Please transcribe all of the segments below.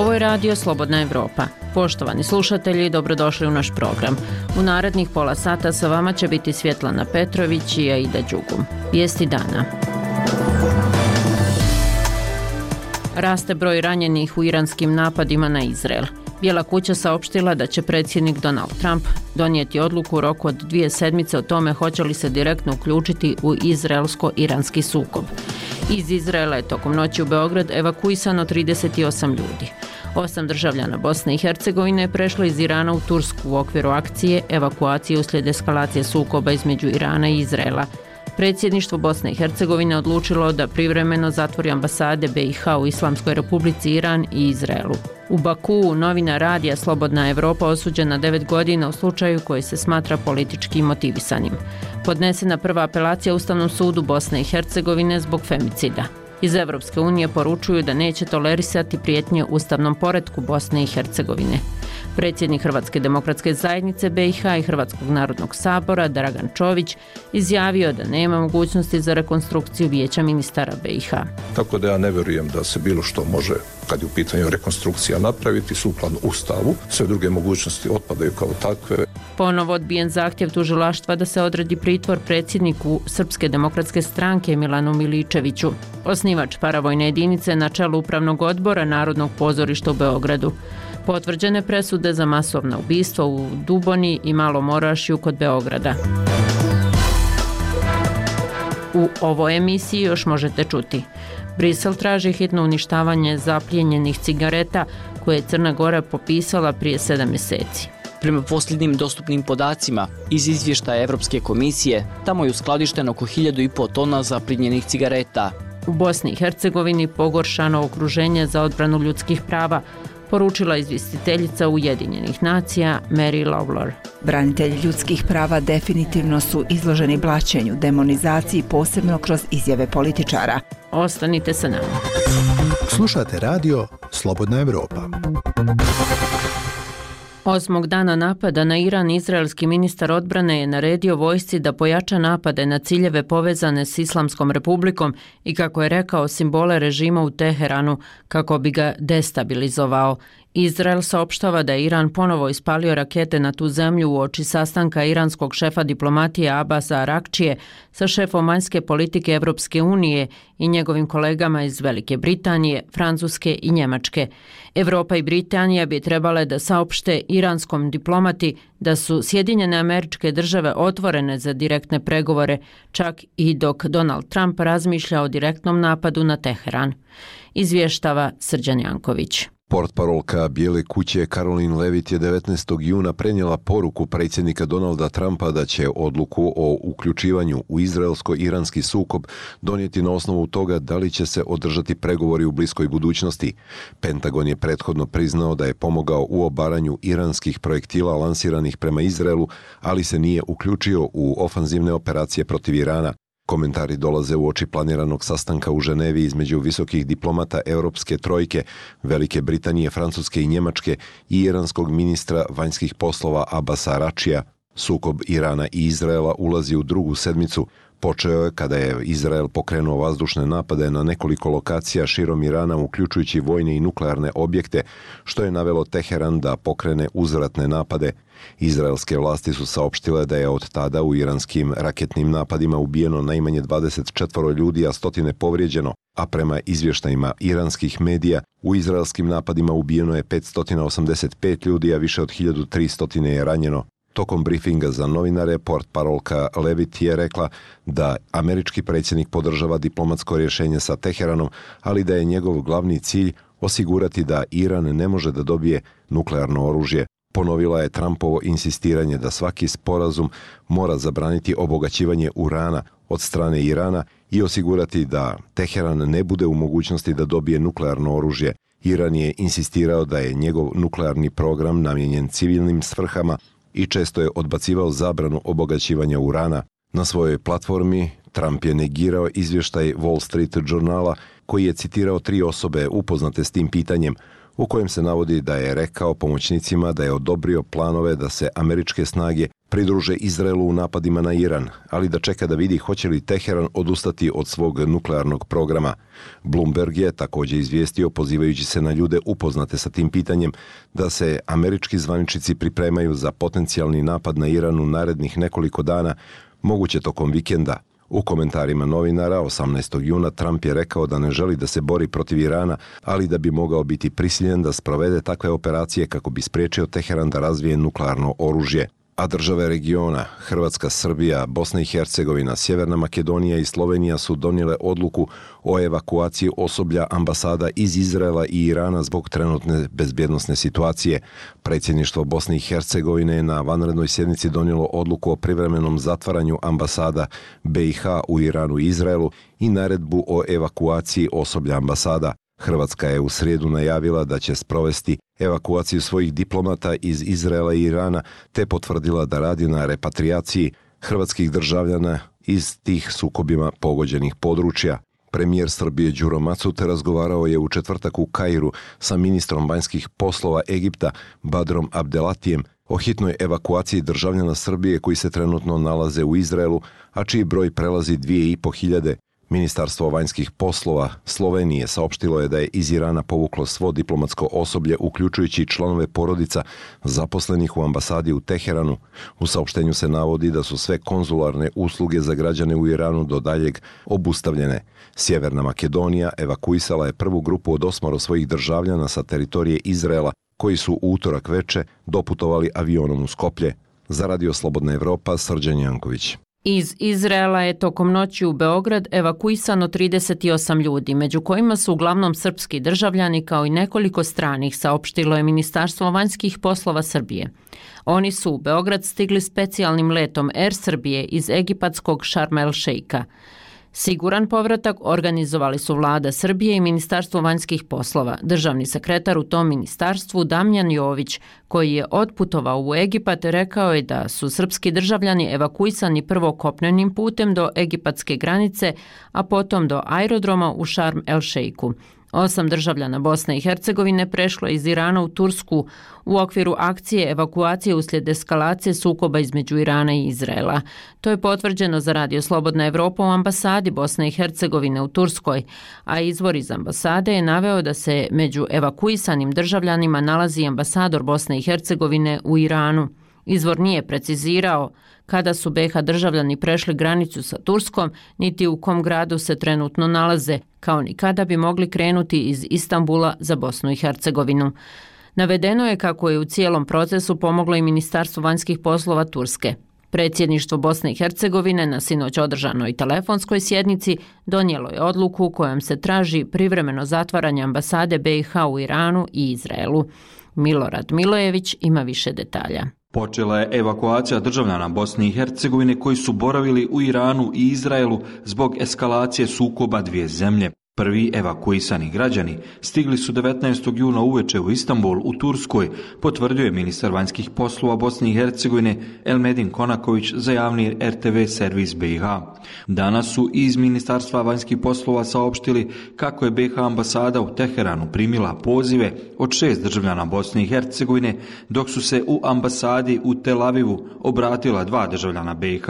Ovo je radio Slobodna Evropa. Poštovani slušatelji, dobrodošli u naš program. U narednih pola sata sa vama će biti Svjetlana Petrović i Aida Đugum. Vijesti dana. Raste broj ranjenih u iranskim napadima na Izrael. Bijela kuća saopštila da će predsjednik Donald Trump donijeti odluku u roku od 2 sedmice o tome hoće li se direktno uključiti u izraelsko-iranski sukob. Iz Izraela je tokom noći u Beograd evakuisano 38 ljudi. 8 državljana Bosne i Hercegovine je prešlo iz Irana u Tursku u okviru akcije evakuacije uslijed eskalacije sukoba između Irana i Izraela. Predsjedništvo Bosne i Hercegovine odlučilo da privremeno zatvori ambasade BiH u Islamskoj Republici Iran i Izraelu. U Bakuu novinar radija Slobodna Evropa osuđen na 9 godina u slučaju koji se smatra politički motivisanim. Podnesena prva apelacija Ustavnom sudu Bosne i Hercegovine zbog femicida. Iz Evropske unije poručuju da neće tolerisati prijetnje ustavnom poretku Bosne i Hercegovine. Predsjednik Hrvatske demokratske zajednice BiH i Hrvatskog narodnog sabora Dragan Čović izjavio da nema mogućnosti za rekonstrukciju vijeća ministara BiH. Tako da ja ne vjerujem da se bilo što može, kad je u pitanju rekonstrukcija, napraviti sukladno Ustavu. Sve druge mogućnosti otpadaju kao takve. Ponovo odbijen zahtjev tužilaštva da se odredi pritvor predsjedniku Srpske demokratske stranke Milanu Miličeviću. Osnivač paravojne jedinice na čelu Upravnog odbora Narodnog pozorišta u Beogradu. Potvrđene presude za masovna ubistva u Duboni i Malom Orašju kod Beograda. U ovoj emisiji još možete čuti. Brisel traži hitno uništavanje zaplijenjenih cigareta koje je Crna Gora popisala prije 7 mjeseci. Prema posljednjim dostupnim podacima iz izvještaja Evropske komisije, tamo je uskladišteno oko 1.500 tona zaplijenjenih cigareta. U Bosni i Hercegovini pogoršano okruženje za odbranu ljudskih prava, poručila izvjestiteljica Ujedinjenih nacija Mary Lawlor. Branitelji ljudskih prava definitivno su izloženi blaćenju, demonizaciji, posebno kroz izjave političara. Ostanite sa nama. Slušate radio Slobodna Evropa. 8. dana napada na Iran, izraelski ministar odbrane je naredio vojsci da pojača napade na ciljeve povezane s Islamskom republikom i, kako je rekao, simbole režima u Teheranu kako bi ga destabilizovao. Izrael saopštava da je Iran ponovo ispalio rakete na tu zemlju uoči sastanka iranskog šefa diplomatije Abasa Arakčije sa šefom vanjske politike Evropske unije i njegovim kolegama iz Velike Britanije, Francuske i Njemačke. Evropa i Britanija bi trebale da saopšte iranskom diplomati da su Sjedinjene Američke Države otvorene za direktne pregovore, čak i dok Donald Trump razmišlja o direktnom napadu na Teheran. Izvještava Srđan Janković. Portparolka Bijele kuće Karoline Leavitt je 19. juna prenijela poruku predsjednika Donalda Trumpa da će odluku o uključivanju u izraelsko-iranski sukob donijeti na osnovu toga da li će se održati pregovori u bliskoj budućnosti. Pentagon je prethodno priznao da je pomogao u obaranju iranskih projektila lansiranih prema Izraelu, ali se nije uključio u ofanzivne operacije protiv Irana. Komentari dolaze uoči planiranog sastanka u Ženevi između visokih diplomata Europske trojke, Velike Britanije, Francuske i Njemačke i iranskog ministra vanjskih poslova Abasa Arakčija. Sukob Irana i Izraela ulazi u drugu sedmicu. Počeo je kada je Izrael pokrenuo vazdušne napade na nekoliko lokacija širom Irana, uključujući vojne i nuklearne objekte, što je navelo Teheran da pokrene uzvratne napade. Izraelske vlasti su saopštile da je od tada u iranskim raketnim napadima ubijeno najmanje 24 ljudi, a stotine povrijeđeno, a prema izvještajima iranskih medija u izraelskim napadima ubijeno je 585 ljudi, a više od 1300 je ranjeno. Tokom briefinga za novinare, portparolka Leavitt je rekla da američki predsjednik podržava diplomatsko rješenje sa Teheranom, ali da je njegov glavni cilj osigurati da Iran ne može da dobije nuklearno oružje. Ponovila je Trumpovo insistiranje da svaki sporazum mora zabraniti obogaćivanje urana od strane Irana i osigurati da Teheran ne bude u mogućnosti da dobije nuklearno oružje. Iran je insistirao da je njegov nuklearni program namijenjen civilnim svrhama i često je odbacivao zabranu obogaćivanja urana. Na svojoj platformi Trump je negirao izvještaj Wall Street Journala koji je citirao 3 osobe upoznate s tim pitanjem, u kojem se navodi da je rekao pomoćnicima da je odobrio planove da se američke snage pridruže Izraelu u napadima na Iran, ali da čeka da vidi hoće li Teheran odustati od svog nuklearnog programa. Bloomberg je također izvijestio, pozivajući se na ljude upoznate sa tim pitanjem, da se američki zvaničnici pripremaju za potencijalni napad na Iran u narednih nekoliko dana, moguće tokom vikenda. U komentarima novinara 18. juna Trump je rekao da ne želi da se bori protiv Irana, ali da bi mogao biti prisiljen da sprovede takve operacije kako bi spriječio Teheran da razvije nuklearno oružje. A države regiona, Hrvatska, Srbija, Bosna i Hercegovina, Sjeverna Makedonija i Slovenija su donijele odluku o evakuaciji osoblja ambasada iz Izraela i Irana zbog trenutne bezbjednosne situacije. Predsjedništvo Bosne i Hercegovine je na vanrednoj sjednici donijelo odluku o privremenom zatvaranju ambasada BiH u Iranu i Izraelu i naredbu o evakuaciji osoblja ambasada. Hrvatska je u srijedu najavila da će sprovesti evakuaciju svojih diplomata iz Izraela i Irana, te potvrdila da radi na repatriaciji hrvatskih državljana iz tih sukobima pogođenih područja. Premijer Srbije Đuro Macute razgovarao je u četvrtak u Kairu sa ministrom vanjskih poslova Egipta Badrom Abdelatijem o hitnoj evakuaciji državljana Srbije koji se trenutno nalaze u Izraelu, a čiji broj prelazi 2.500. Ministarstvo vanjskih poslova Slovenije saopštilo je da je iz Irana povuklo svo diplomatsko osoblje, uključujući članove porodica zaposlenih u ambasadi u Teheranu. U saopštenju se navodi da su sve konzularne usluge za građane u Iranu do daljeg obustavljene. Sjeverna Makedonija evakuisala je prvu grupu od 8 svojih državljana sa teritorije Izraela, koji su u utorak veče doputovali avionom u Skoplje. Za Radio Slobodna Evropa, Srđan Janković. Iz Izraela je tokom noći u Beograd evakuisano 38 ljudi, među kojima su uglavnom srpski državljani kao i nekoliko stranih, saopštilo je Ministarstvo vanjskih poslova Srbije. Oni su u Beograd stigli specijalnim letom Air Srbije iz egipatskog Šarm el Šeika. Siguran povratak organizovali su Vlada Srbije i Ministarstvo vanjskih poslova. Državni sekretar u tom ministarstvu Damjan Jović, koji je otputovao u Egipat, rekao je da su srpski državljani evakuisani prvo kopnenim putem do egipatske granice, a potom do aerodroma u Šarm el Šeiku. 8 državljana Bosne i Hercegovine prešlo iz Irana u Tursku u okviru akcije evakuacije uslijed eskalacije sukoba između Irana i Izraela. To je potvrđeno za Radio Slobodna Evropa u ambasadi Bosne i Hercegovine u Turskoj, a izvor iz ambasade je naveo da se među evakuisanim državljanima nalazi ambasador Bosne i Hercegovine u Iranu. Izvor nije precizirao kada su BiH državljani prešli granicu sa Turskom, niti u kom gradu se trenutno nalaze, kao ni kada bi mogli krenuti iz Istanbula za Bosnu i Hercegovinu. Navedeno je kako je u cijelom procesu pomoglo i Ministarstvo vanjskih poslova Turske. Predsjedništvo Bosne i Hercegovine na sinoć održanoj telefonskoj sjednici donijelo je odluku kojom se traži privremeno zatvaranje ambasade BiH u Iranu i Izraelu. Milorad Milojević ima više detalja. Počela je evakuacija državljana Bosne i Hercegovine koji su boravili u Iranu i Izraelu zbog eskalacije sukoba dvije zemlje. Prvi evakuisani građani stigli su 19. juna uveče u Istanbul u Turskoj, potvrdio je ministar vanjskih poslova Bosne i Hercegovine Elmedin Konaković za javni RTV servis BiH. Danas su iz Ministarstva vanjskih poslova saopštili kako je BiH ambasada u Teheranu primila pozive od 6 državljana Bosne i Hercegovine, dok su se u ambasadi u Tel Avivu obratila 2 državljana BiH.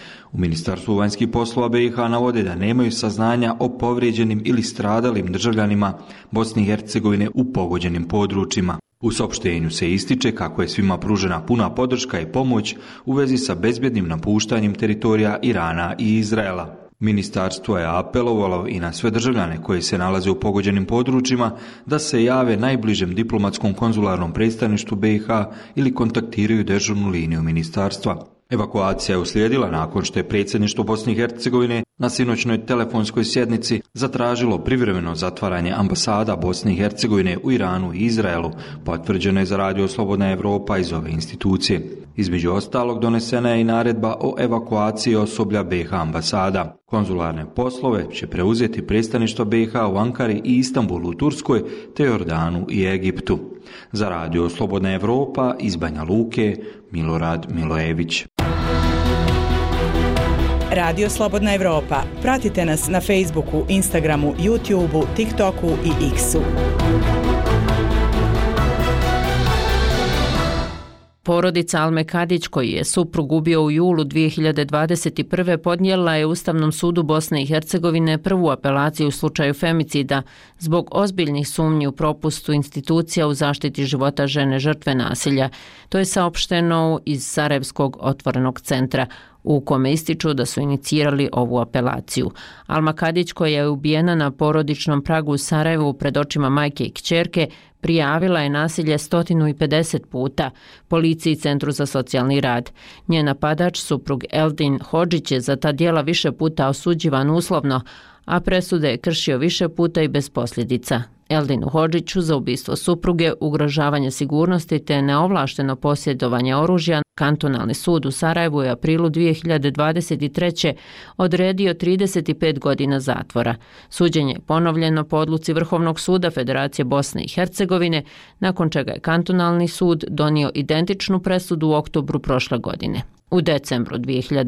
U Ministarstvu vanjskih poslova BiH navode da nemaju saznanja o povrijeđenim ili stradalim državljanima Bosne i Hercegovine u pogođenim područjima. U saopštenju se ističe kako je svima pružena puna podrška i pomoć u vezi sa bezbjednim napuštanjem teritorija Irana i Izraela. Ministarstvo je apelovalo i na sve državljane koji se nalaze u pogođenim područjima da se jave najbližem diplomatskom konzularnom predstavništvu BiH ili kontaktiraju dežurnu liniju ministarstva. Evakuacija je uslijedila nakon što je predsjedništvo Bosne i Hercegovine na sinoćnoj telefonskoj sjednici zatražilo privremeno zatvaranje ambasada Bosne i Hercegovine u Iranu i Izraelu, potvrđeno je za Radio Slobodna Evropa iz ove institucije. Između ostalog donesena je i naredba o evakuaciji osoblja BiH ambasada. Konzularne poslove će preuzeti predstavništvo BiH u Ankari i Istanbulu u Turskoj, te Jordanu i Egiptu. Za Radio Slobodna Evropa iz Banja Luke, Milorad Milojević. Radio Slobodna Evropa. Pratite nas na Facebooku, Instagramu, YouTubeu, TikToku i X-u. Porodica Alme Kadić, koji je suprug ubio u julu 2021. podnijela je Ustavnom sudu Bosne i Hercegovine prvu apelaciju u slučaju femicida zbog ozbiljnih sumnji u propustu institucija u zaštiti života žene žrtve nasilja. To je saopšteno iz Sarajevskog otvorenog centra, u kome ističu da su inicirali ovu apelaciju. Alma Kadić, koja je ubijena na porodičnom pragu u Sarajevu pred očima majke i kćerke, prijavila je nasilje 150 puta policiji i Centru za socijalni rad. Njen napadač, suprug Eldin Hodžić, je za ta djela više puta osuđivan uslovno, a presude je kršio više puta i bez posljedica. Eldinu Hodžiću za ubistvo supruge, ugrožavanje sigurnosti te neovlašteno posjedovanje oružja Kantonalni sud u Sarajevu je u aprilu 2023. odredio 35 godina zatvora. Suđenje je ponovljeno po odluci Vrhovnog suda Federacije Bosne i Hercegovine, nakon čega je Kantonalni sud donio identičnu presudu u oktobru prošle godine. U decembru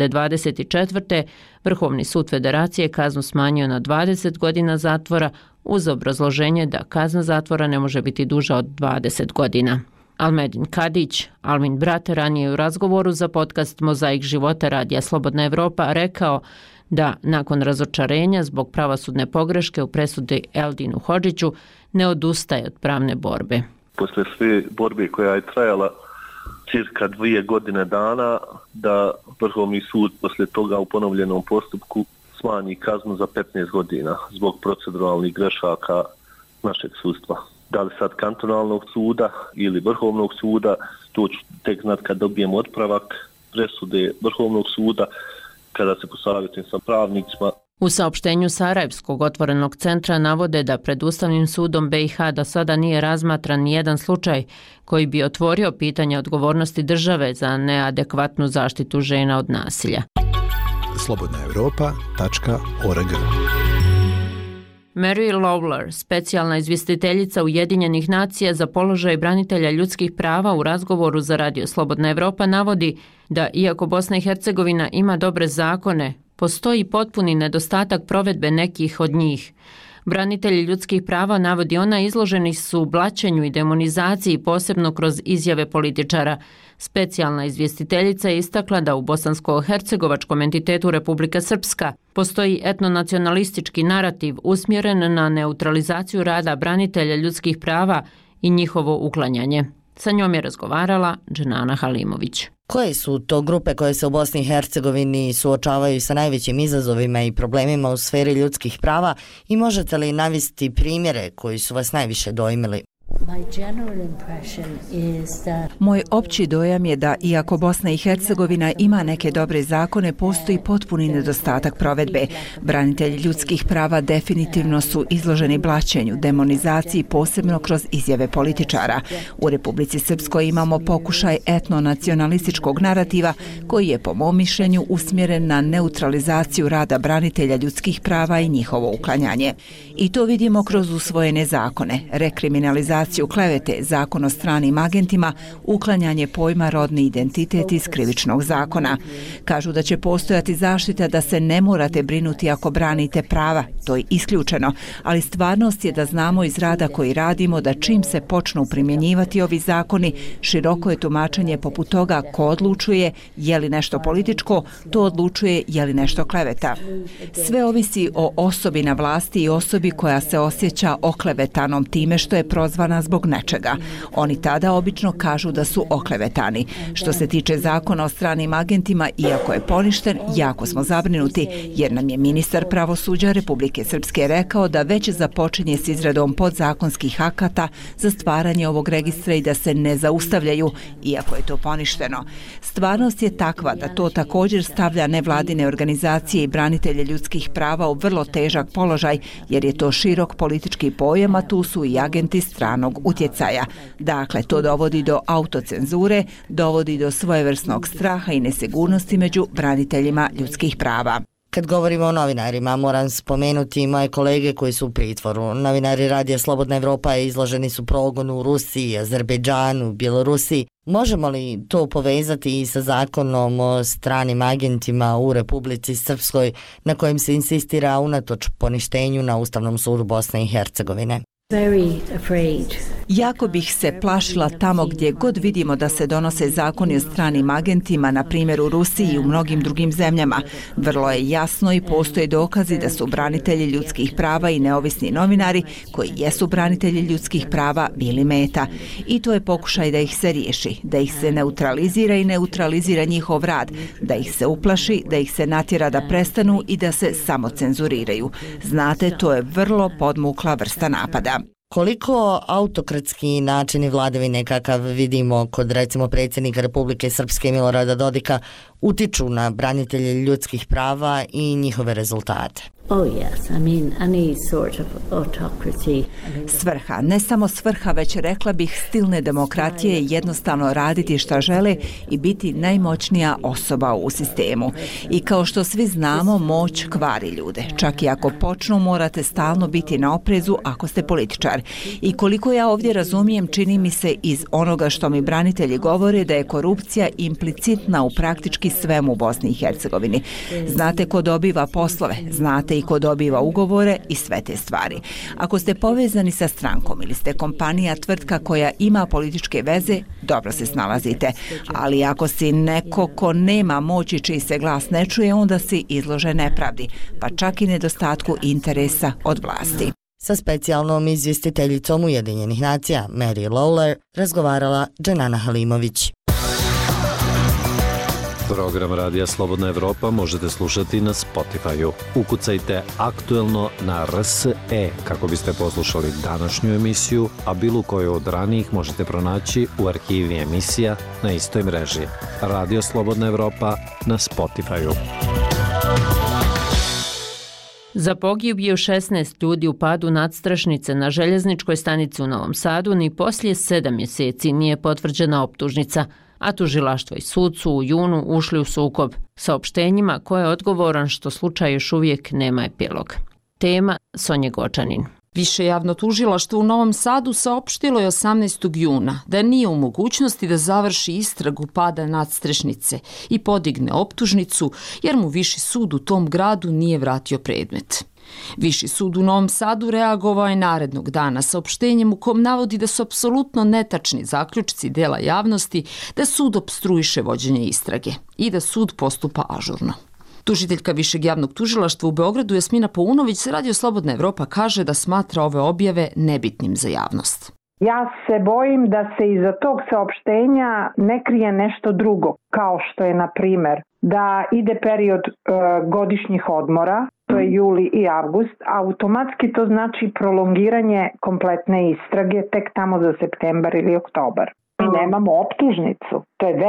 2024. Vrhovni sud Federacije kaznu smanjio na 20 godina zatvora uz obrazloženje da kazna zatvora ne može biti duža od 20 godina. Almedin Kadić, Almin brat, ranije u razgovoru za podcast Mozaik života Radija Slobodna Evropa rekao da nakon razočarenja zbog pravosudne pogreške u presudi Eldinu Hodžiću ne odustaje od pravne borbe. Posle sve borbe koja je trajala cirka 2 godine dana, da Vrhovni sud posle toga u ponovljenom postupku smanji kaznu za 15 godina zbog proceduralnih grešaka našeg sudstva. Da li sad kantonalnog suda ili Vrhovnog suda, to ću tek znat kad dobijem otpravak presude Vrhovnog suda, kada se posavjetujem sa pravnicima. U saopštenju Sarajevskog otvorenog centra navode da pred Ustavnim sudom BiH do sada nije razmatran nijedan slučaj koji bi otvorio pitanje odgovornosti države za neadekvatnu zaštitu žena od nasilja. slobodnaevropa.org. Mary Lawler, specijalna izvjestiteljica Ujedinjenih nacija za položaj branitelja ljudskih prava, u razgovoru za Radio Slobodna Evropa navodi da iako Bosna i Hercegovina ima dobre zakone, postoji potpuni nedostatak provedbe nekih od njih. Branitelji ljudskih prava, navodi ona, izloženi su blaćenju i demonizaciji, posebno kroz izjave političara. Specijalna izvjestiteljica je istakla da u bosansko-hercegovačkom entitetu Republika Srpska postoji etnonacionalistički narativ usmjeren na neutralizaciju rada branitelja ljudskih prava i njihovo uklanjanje. Sa njom je razgovarala Dženana Halimović. Koje su to grupe koje se u Bosni i Hercegovini suočavaju sa najvećim izazovima i problemima u sferi ljudskih prava i možete li navesti primjere koji su vas najviše dojmili? Moj opći dojam je da iako Bosna i Hercegovina ima neke dobre zakone, postoji potpuni nedostatak provedbe. Branitelji ljudskih prava definitivno su izloženi blaćenju, demonizaciji, posebno kroz izjave političara. U Republici Srpskoj imamo pokušaj etnonacionalističkog narativa koji je po mom mišljenju usmjeren na neutralizaciju rada branitelja ljudskih prava i njihovo uklanjanje. I to vidimo kroz usvojene zakone, rekriminalizaciju klevete, zakon o stranim agentima, uklanjanje pojma rodni identitet iz krivičnog zakona. Kažu da će postojati zaštita da se ne morate brinuti ako branite prava, to je isključeno, ali stvarnost je da znamo iz rada koji radimo da čim se počnu primjenjivati ovi zakoni, široko je tumačenje poput toga ko odlučuje je li nešto političko, to odlučuje je li nešto kleveta. Sve ovisi o osobi na vlasti i osobi koja se osjeća oklevetanom time što je prozvana zbog nečega. Oni tada obično kažu da su oklevetani. Što se tiče zakona o stranim agentima, iako je poništen, jako smo zabrinuti, jer nam je ministar pravosuđa Republike Srpske rekao da već započinje s izradom podzakonskih akata za stvaranje ovog registra i da se ne zaustavljaju, iako je to poništeno. Stvarnost je takva da to također stavlja nevladine organizacije i branitelje ljudskih prava u vrlo težak položaj, jer je to širok politički pojam, a tu su i agenti stranog utjecaja. Dakle, to dovodi do autocenzure, dovodi do svojevrsnog straha i nesigurnosti među braniteljima ljudskih prava. Kad govorimo o novinarima, moram spomenuti moje kolege koji su u pritvoru. Novinari Radija Slobodna Evropa izloženi su progonu u Rusiji, Azerbejdžanu, Bjelorusiji. Možemo li to povezati i sa zakonom o stranim agentima u Republici Srpskoj, na kojem se insistira unatoč poništenju na Ustavnom sudu Bosne i Hercegovine? Jako bih se plašila tamo gdje god vidimo da se donose zakoni o stranim agentima, na primjer u Rusiji i u mnogim drugim zemljama. Vrlo je jasno i postoje dokazi da su branitelji ljudskih prava i neovisni novinari koji jesu branitelji ljudskih prava bili meta. I to je pokušaj da ih se riješi, da ih se neutralizira i neutralizira njihov rad, da ih se uplaši, da ih se natjera da prestanu i da se samocenzuriraju. Znate, to je vrlo podmukla vrsta napada. Koliko autokratski načini vladavine kakav vidimo kod recimo predsjednika Republike Srpske Milorada Dodika utiču na branitelje ljudskih prava i njihove rezultate? Svrha, ne samo svrha, već rekla bih stilne demokratije je jednostavno raditi šta žele i biti najmoćnija osoba u sistemu. I kao što svi znamo, moć kvari ljude. Čak i ako počnu, morate stalno biti na oprezu ako ste političar. I koliko ja ovdje razumijem, čini mi se iz onoga što mi branitelji govore da je korupcija implicitna u praktički svemu u Bosni i Hercegovini. Znate ko dobiva poslove, znate i ko dobiva ugovore i sve te stvari. Ako ste povezani sa strankom ili ste kompanija, tvrtka koja ima političke veze, dobro se snalazite. Ali ako si neko ko nema moći čiji se glas ne čuje, onda si izložen nepravdi, pa čak i nedostatku interesa od vlasti. Sa specijalnom izvjestiteljicom Ujedinjenih nacija Mary Lawler razgovarala Dženana Halimović. Program Radija Slobodna Evropa možete slušati na Spotify-u. Ukucajte aktuelno na RSE kako biste poslušali današnju emisiju, a bilo koju od ranijih možete pronaći u arhivi emisija na istoj mreži. Radio Slobodna Evropa na Spotify-u. Za pogibiju 16 ljudi u padu nadstrešnice na željezničkoj stanici u Novom Sadu ni poslije 7 mjeseci nije potvrđena optužnica, a tužilaštvo i sud su u junu ušli u sukob saopštenjima ko je odgovoran što slučaj još uvijek nema epilog. Tema Sonje Gočanin. Više javno tužilaštvo u Novom Sadu saopštilo je 18. juna da nije u mogućnosti da završi istragu pada nadstrešnice i podigne optužnicu jer mu Viši sud u tom gradu nije vratio predmet. Viši sud u Novom Sadu reagovao je narednog dana saopštenjem u kom navodi da su apsolutno netačni zaključci dela javnosti da sud opstruiše vođenje istrage i da sud postupa ažurno. Tužiteljka Višeg javnog tužilaštva u Beogradu Jasmina Paunović za Radio Slobodna Evropa kaže da smatra ove objave nebitnim za javnost. Ja se bojim da se iza tog saopštenja ne krije nešto drugo, kao što je, na primer, da ide period godišnjih odmora, to je juli i avgust, automatski to znači prolongiranje kompletne istrage tek tamo za septembar ili oktobar. Mi nemamo optužnicu. To je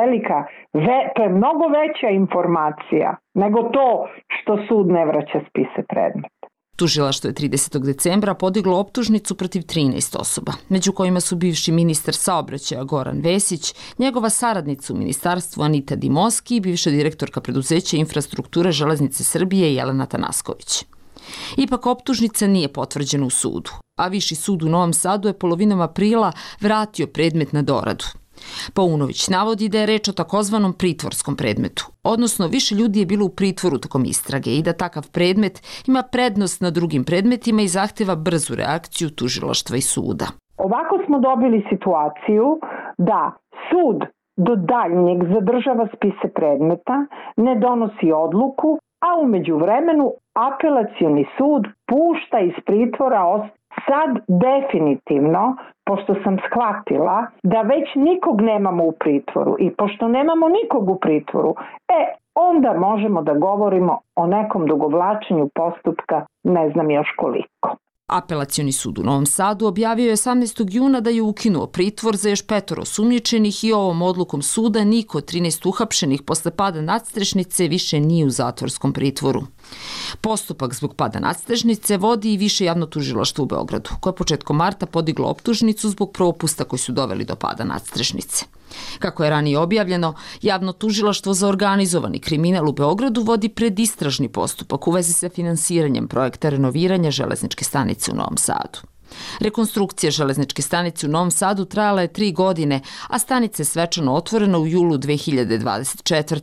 to je mnogo veća informacija nego to što sud ne vraća spise predmeta. Tužilaštvo je 30. decembra podiglo optužnicu protiv 13 osoba, među kojima su bivši ministar saobraćaja Goran Vesić, njegova saradnica u ministarstvu Anita Dimoski i bivša direktorka preduzeća infrastrukture Železnice Srbije Jelena Tanasković. Ipak optužnica nije potvrđena u sudu, a Viši sud u Novom Sadu je polovinom aprila vratio predmet na doradu. Paunović navodi da je reč o takozvanom pritvorskom predmetu, odnosno više ljudi je bilo u pritvoru tokom istrage i da takav predmet ima prednost na drugim predmetima i zahteva brzu reakciju tužilaštva i suda. Ovako smo dobili situaciju da sud do daljnjeg zadržava spise predmeta, ne donosi odluku, a u međuvremenu apelacioni sud pušta iz pritvora sad definitivno, pošto sam shvatila da već nikog nemamo u pritvoru i pošto nemamo nikog u pritvoru, onda možemo da govorimo o nekom dugovlačenju postupka ne znam još koliko. Apelacioni sud u Novom Sadu objavio je 18. juna da je ukinuo pritvor za još 5 osumnjičenih i ovom odlukom suda niko od 13 uhapšenih posle pada nadstrešnice više nije u zatvorskom pritvoru. Postupak zbog pada nadstrešnice vodi i Više javno tužilaštvo u Beogradu, koje je početkom marta podiglo optužnicu zbog propusta koji su doveli do pada nadstrešnice. Kako je ranije objavljeno, javno tužilaštvo za organizovani kriminal u Beogradu vodi predistražni postupak u vezi sa finansiranjem projekta renoviranja železničke stanice u Novom Sadu. Rekonstrukcija železničke stanice u Novom Sadu trajala je 3 godine, a stanica je svečano otvorena u julu 2024.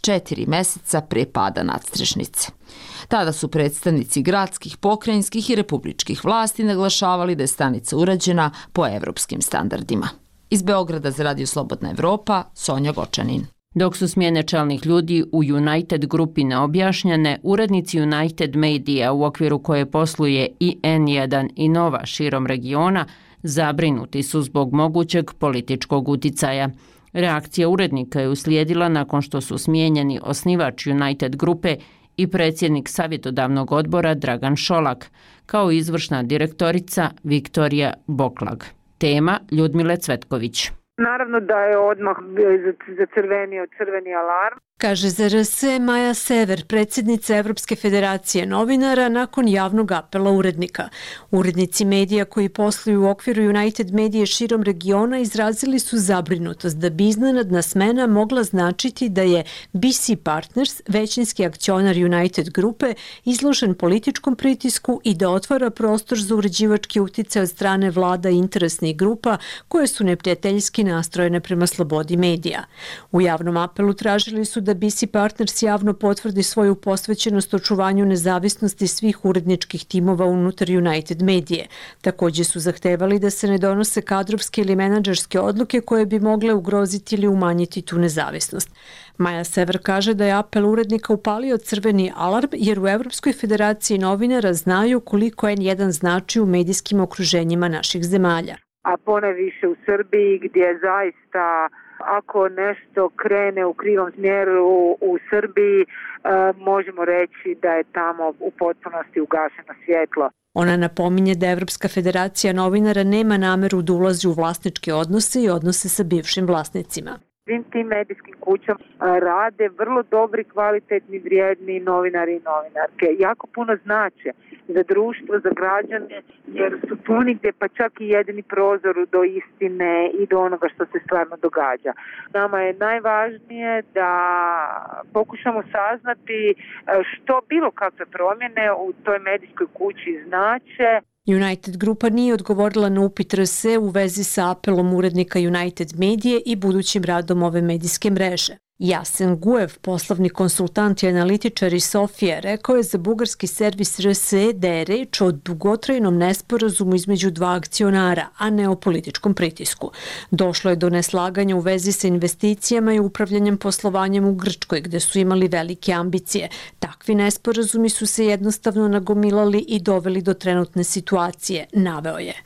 4 meseca pre pada nadstrešnice. Tada su predstavnici gradskih, pokrajinskih i republičkih vlasti naglašavali da je stanica urađena po evropskim standardima. Iz Beograda za Radio Slobodna Evropa, Sonja Gočanin. Dok su smjene čelnih ljudi u United grupi neobjašnjene, urednici United Media, u okviru koje posluje i N1 i Nova širom regiona, zabrinuti su zbog mogućeg političkog uticaja. Reakcija urednika je uslijedila nakon što su smijenjeni osnivač United grupe i predsjednik savjetodavnog odbora Dragan Šolak, kao izvršna direktorica Viktorija Boklag. Tema Ljudmile Cvetković. Naravno da je odmah zacrvenio crveni alarm. Kaže za RS Maja Sever, predsjednica Evropske federacije novinara, nakon javnog apela urednika. Urednici medija koji posluju u okviru United Media širom regiona izrazili su zabrinutost da bi iznenadna smena mogla značiti da je BC Partners, većinski akcionar United grupe, izložen političkom pritisku i da otvara prostor za uređivački uticaj od strane vlada i interesnih grupa koje su neprijateljski nastrojene prema slobodi medija. U javnom apelu tražili su da BC Partners javno potvrdi svoju posvećenost očuvanju nezavisnosti svih uredničkih timova unutar United Medije. Također su zahtevali da se ne donose kadrovske ili menadžerske odluke koje bi mogle ugroziti ili umanjiti tu nezavisnost. Maja Sever kaže da je apel urednika upalio crveni alarm jer u Evropskoj federaciji novinara znaju koliko N1 znači u medijskim okruženjima naših zemalja. A poneviše u Srbiji gdje zaista ako nešto krene u krivom smjeru u Srbiji, možemo reći da je tamo u potpunosti ugašeno svjetlo. Ona napominje da Evropska federacija novinara nema nameru da ulazi u vlasničke odnose i odnose sa bivšim vlasnicima. Svim tim medijskim kućama rade vrlo dobri, kvalitetni, vrijedni novinari i novinarke. Jako puno znače za društvo, za građane, jer su tu gdje pa čak i jedini prozor do istine i do onoga što se stvarno događa. Nama je najvažnije da pokušamo saznati što bilo kakve promjene u toj medijskoj kući znače. United grupa nije odgovorila na upit RS u vezi sa apelom urednika United Medije i budućim radom ove medijske mreže. Jasen Guev, poslovni konsultant i analitičar iz Sofije, rekao je za bugarski servis RSE da je reč o dugotrajnom nesporazumu između dva akcionara, a ne o političkom pritisku. Došlo je do neslaganja u vezi sa investicijama i upravljanjem poslovanjem u Grčkoj, gde su imali velike ambicije. Takvi nesporazumi su se jednostavno nagomilali i doveli do trenutne situacije, naveo je.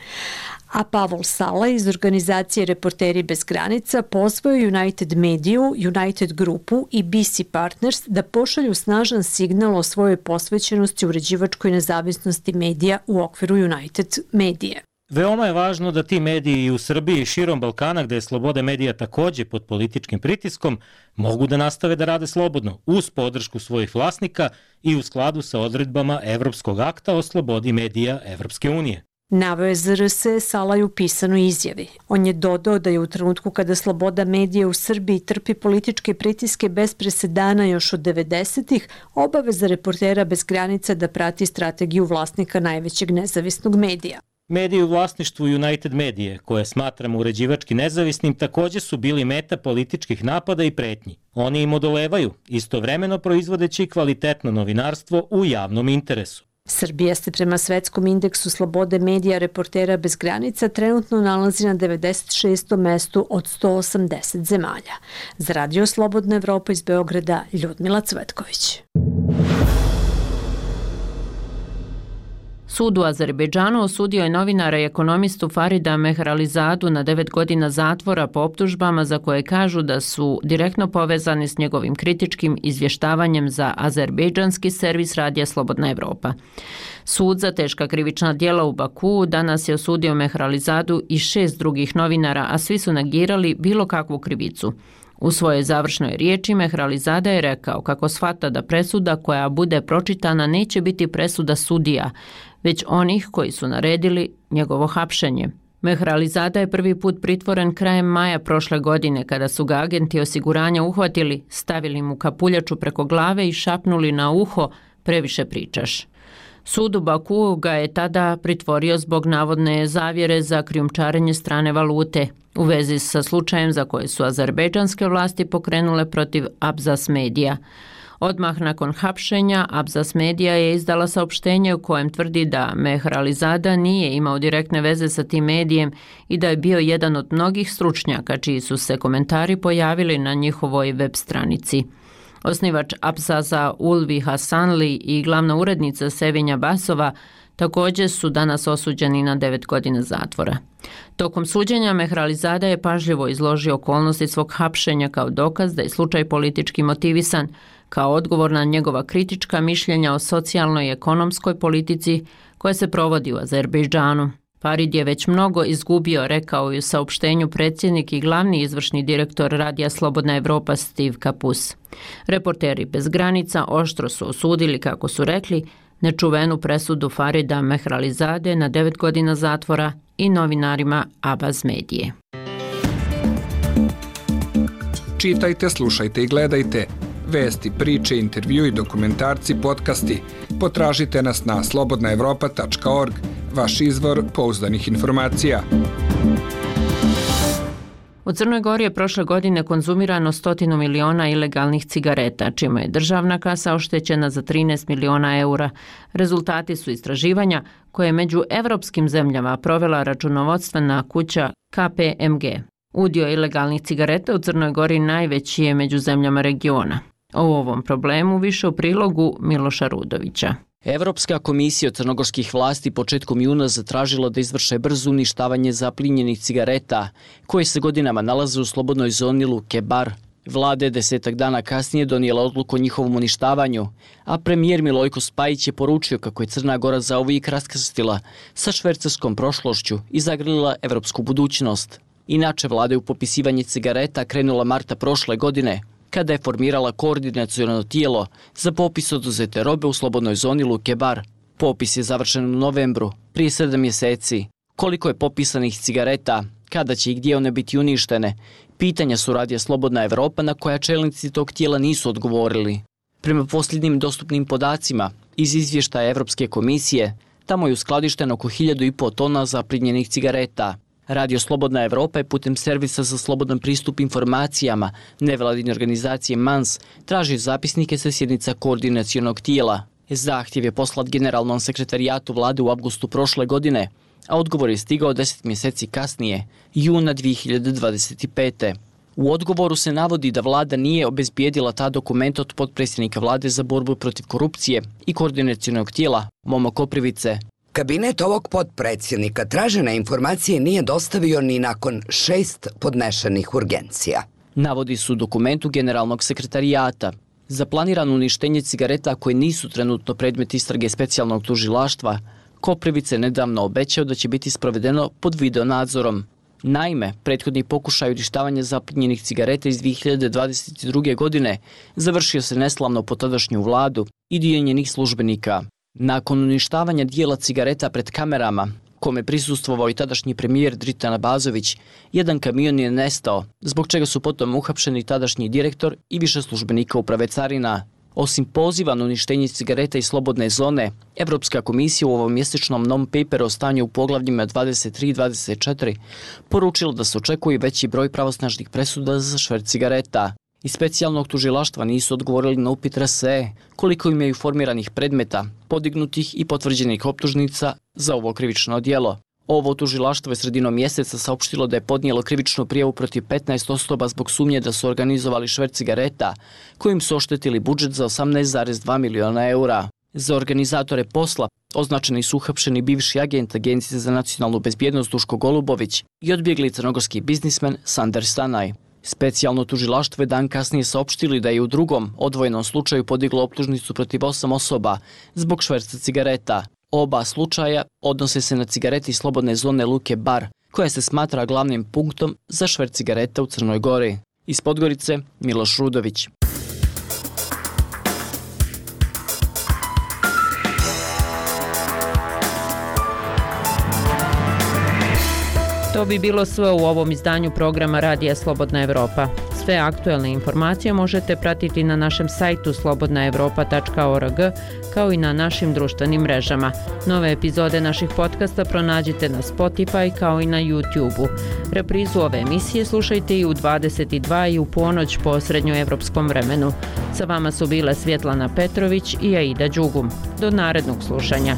A Pavol Sala iz organizacije Reporteri bez granica pozvao United Mediju, United grupu i BC Partners da pošalju snažan signal o svojoj posvećenosti uređivačkoj nezavisnosti medija u okviru United Medije. Veoma je važno da ti mediji i u Srbiji i širom Balkana, gde je sloboda medija također pod političkim pritiskom, mogu da nastave da rade slobodno, uz podršku svojih vlasnika i u skladu sa odredbama Evropskog akta o slobodi medija Evropske unije. Naveo je za RS Salaj u pisanoj izjavi. On je dodao da je u trenutku kada sloboda medija u Srbiji trpi političke pritiske bez presedana još od 90-ih, obaveza Reportera bez granica da prati strategiju vlasnika najvećeg nezavisnog medija. Mediji u vlasništvu United Medije, koje smatramo uređivački nezavisnim, također su bili meta političkih napada i pretnji. Oni im odolevaju, istovremeno proizvodeći kvalitetno novinarstvo u javnom interesu. Srbija se prema svetskom indeksu slobode medija Reportera bez granica trenutno nalazi na 96. mestu od 180 zemalja. Za Radio Slobodna Evropa iz Beograda, Ljudmila Cvetković. Sud u Azerbejdžanu osudio je novinara i ekonomistu Farida Mehralizadu na 9 godina zatvora po optužbama za koje kažu da su direktno povezani s njegovim kritičkim izvještavanjem za azerbejdžanski servis Radija Slobodna Evropa. Sud za teška krivična djela u Baku danas je osudio Mehralizadu i 6 drugih novinara, a svi su negirali bilo kakvu krivicu. U svojoj završnoj riječi Mehralizada je rekao kako shvata da presuda koja bude pročitana neće biti presuda sudija, već onih koji su naredili njegovo hapšenje. Mehralizada je prvi put pritvoren krajem maja prošle godine kada su ga agenti osiguranja uhvatili, stavili mu kapuljaču preko glave i šapnuli na uho previše pričaš. Sud u Bakuu ga je tada pritvorio zbog navodne zavjere za krijumčarenje strane valute u vezi sa slučajem za koje su azerbejdžanske vlasti pokrenule protiv Abzas Medija. Odmah nakon hapšenja, Abzas Medija je izdala saopštenje u kojem tvrdi da Mehr Alizada nije imao direktne veze sa tim medijem i da je bio jedan od mnogih stručnjaka čiji su se komentari pojavili na njihovoj web stranici. Osnivač Abzaza Ulvi Hasanli i glavna urednica Sevinja Basova također su danas osuđeni na 9 godina zatvora. Tokom suđenja Mehr Alizada je pažljivo izložio okolnosti svog hapšenja kao dokaz da je slučaj politički motivisan, kao odgovor na njegova kritička mišljenja o socijalnoj i ekonomskoj politici koja se provodi u Azerbejdžanu. Farid je već mnogo izgubio, rekao je u saopštenju predsjednik i glavni izvršni direktor Radija Slobodna Evropa Steve Kapus. Reporteri bez granica oštro su osudili, kako su rekli, nečuvenu presudu Farida Mehr Alizade na 9 godina zatvora i novinarima Abaz Medije. Čitajte, slušajte i gledajte. Vesti, priče, intervju i dokumentarci, podcasti. Potražite nas na slobodnaevropa.org, vaš izvor pouzdanih informacija. U Crnoj Gori je prošle godine konzumirano 100 miliona ilegalnih cigareta, čime je državna kasa oštećena za 13 miliona eura. Rezultati su istraživanja koje je među evropskim zemljama provela računovodstvena kuća KPMG. Udio ilegalnih cigareta u Crnoj Gori najveći je među zemljama regiona. O ovom problemu više u prilogu Miloša Rudovića. Evropska komisija od crnogorskih vlasti početkom juna zatražila da izvrše brzo uništavanje zaplinjenih cigareta, koje se godinama nalaze u slobodnoj zoni Luke Bar. Vlada je 10 dana kasnije donijela odluku o njihovom uništavanju, a premijer Milojko Spajić je poručio kako je Crna Gora zauvijek raskrstila sa švercerskom prošlošću i zagrlila evropsku budućnost. Inače, vlada je u popisivanje cigareta krenula marta prošle godine, kada je formirala koordinaciono tijelo za popis oduzete robe u slobodnoj zoni Luke Bar. Popis je završen u novembru, prije 7 mjeseci. Koliko je popisanih cigareta, kada će i gdje one biti uništene, pitanja su Radija Slobodna Evropa na koja čelnici tog tijela nisu odgovorili. Prema posljednjim dostupnim podacima iz izvještaja Evropske komisije, tamo je uskladišteno oko 1.500 tona zaplinjenih cigareta. Radio Slobodna Evropa je putem servisa za slobodan pristup informacijama nevladine organizacije MANS traži zapisnike sa sjednica koordinacionog tijela. Zahtjev je poslat generalnom sekretarijatu vlade u avgustu prošle godine, a odgovor je stigao 10 mjeseci kasnije, juna 2025. U odgovoru se navodi da vlada nije obezbijedila ta dokument od potpredsjednika vlade za borbu protiv korupcije i koordinacionog tijela Momo Koprivice. Kabinet ovog potpredsjednika tražene informacije nije dostavio ni nakon 6 podnešenih urgencija. Navodi su u dokumentu generalnog sekretarijata. Za planirano uništenje cigareta koje nisu trenutno predmet istrage specijalnog tužilaštva, Koprivice je nedavno obećao da će biti sprovedeno pod videonadzorom. Naime, prethodni pokušaj uništavanja zaplinjenih cigareta iz 2022. godine završio se neslavno po tadašnju vladu i dio njenih službenika. Nakon uništavanja dijela cigareta pred kamerama, kome prisustvovao i tadašnji premijer Dritan Abazović, jedan kamion je nestao, zbog čega su potom uhapšeni tadašnji direktor i više službenika uprave carina. Osim poziva na uništenje cigareta iz slobodne zone, Evropska komisija u ovom mjesečnom non-paperu o stanju u poglavljima 23 i 24 poručila da se očekuje veći broj pravosnažnih presuda za šverc cigareta. Iz specijalnog tužilaštva nisu odgovorili na upit RSE koliko imaju formiranih predmeta, podignutih i potvrđenih optužnica za ovo krivično djelo. Ovo tužilaštvo je sredinom mjeseca saopštilo da je podnijelo krivičnu prijavu protiv 15 osoba zbog sumnje da su organizovali šverc cigareta, kojim su oštetili budžet za 18,2 miliona eura. Za organizatore posla označeni su uhapšeni bivši agent Agencije za nacionalnu bezbjednost Duško Golubović i odbjegli crnogorski biznismen Sander Stanaj. Specijalno tužilaštvo je dan kasnije saopštili da je u drugom odvojenom slučaju podiglo optužnicu protiv 8 osoba zbog šverca cigareta. Oba slučaja odnose se na cigarete iz slobodne zone Luke Bar, koja se smatra glavnim punktom za šverc cigareta u Crnoj Gori. Iz Podgorice, Miloš Rudović. To bi bilo sve u ovom izdanju programa Radija Slobodna Evropa. Sve aktuelne informacije možete pratiti na našem sajtu slobodnaevropa.org kao i na našim društvenim mrežama. Nove epizode naših podcasta pronađite na Spotify kao i na YouTube-u. Reprizu ove emisije slušajte i u 22 i u ponoć po srednjoevropskom vremenu. Sa vama su bile Svjetlana Petrović i Aida Đugum. Do narednog slušanja.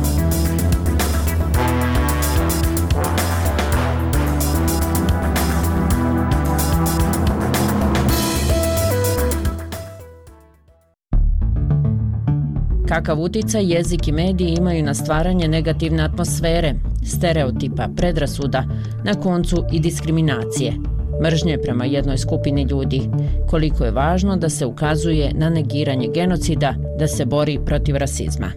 Kakav uticaj jezik i mediji imaju na stvaranje negativne atmosfere, stereotipa, predrasuda, na koncu i diskriminacije, mržnje prema jednoj skupini ljudi, koliko je važno da se ukazuje na negiranje genocida, da se bori protiv rasizma.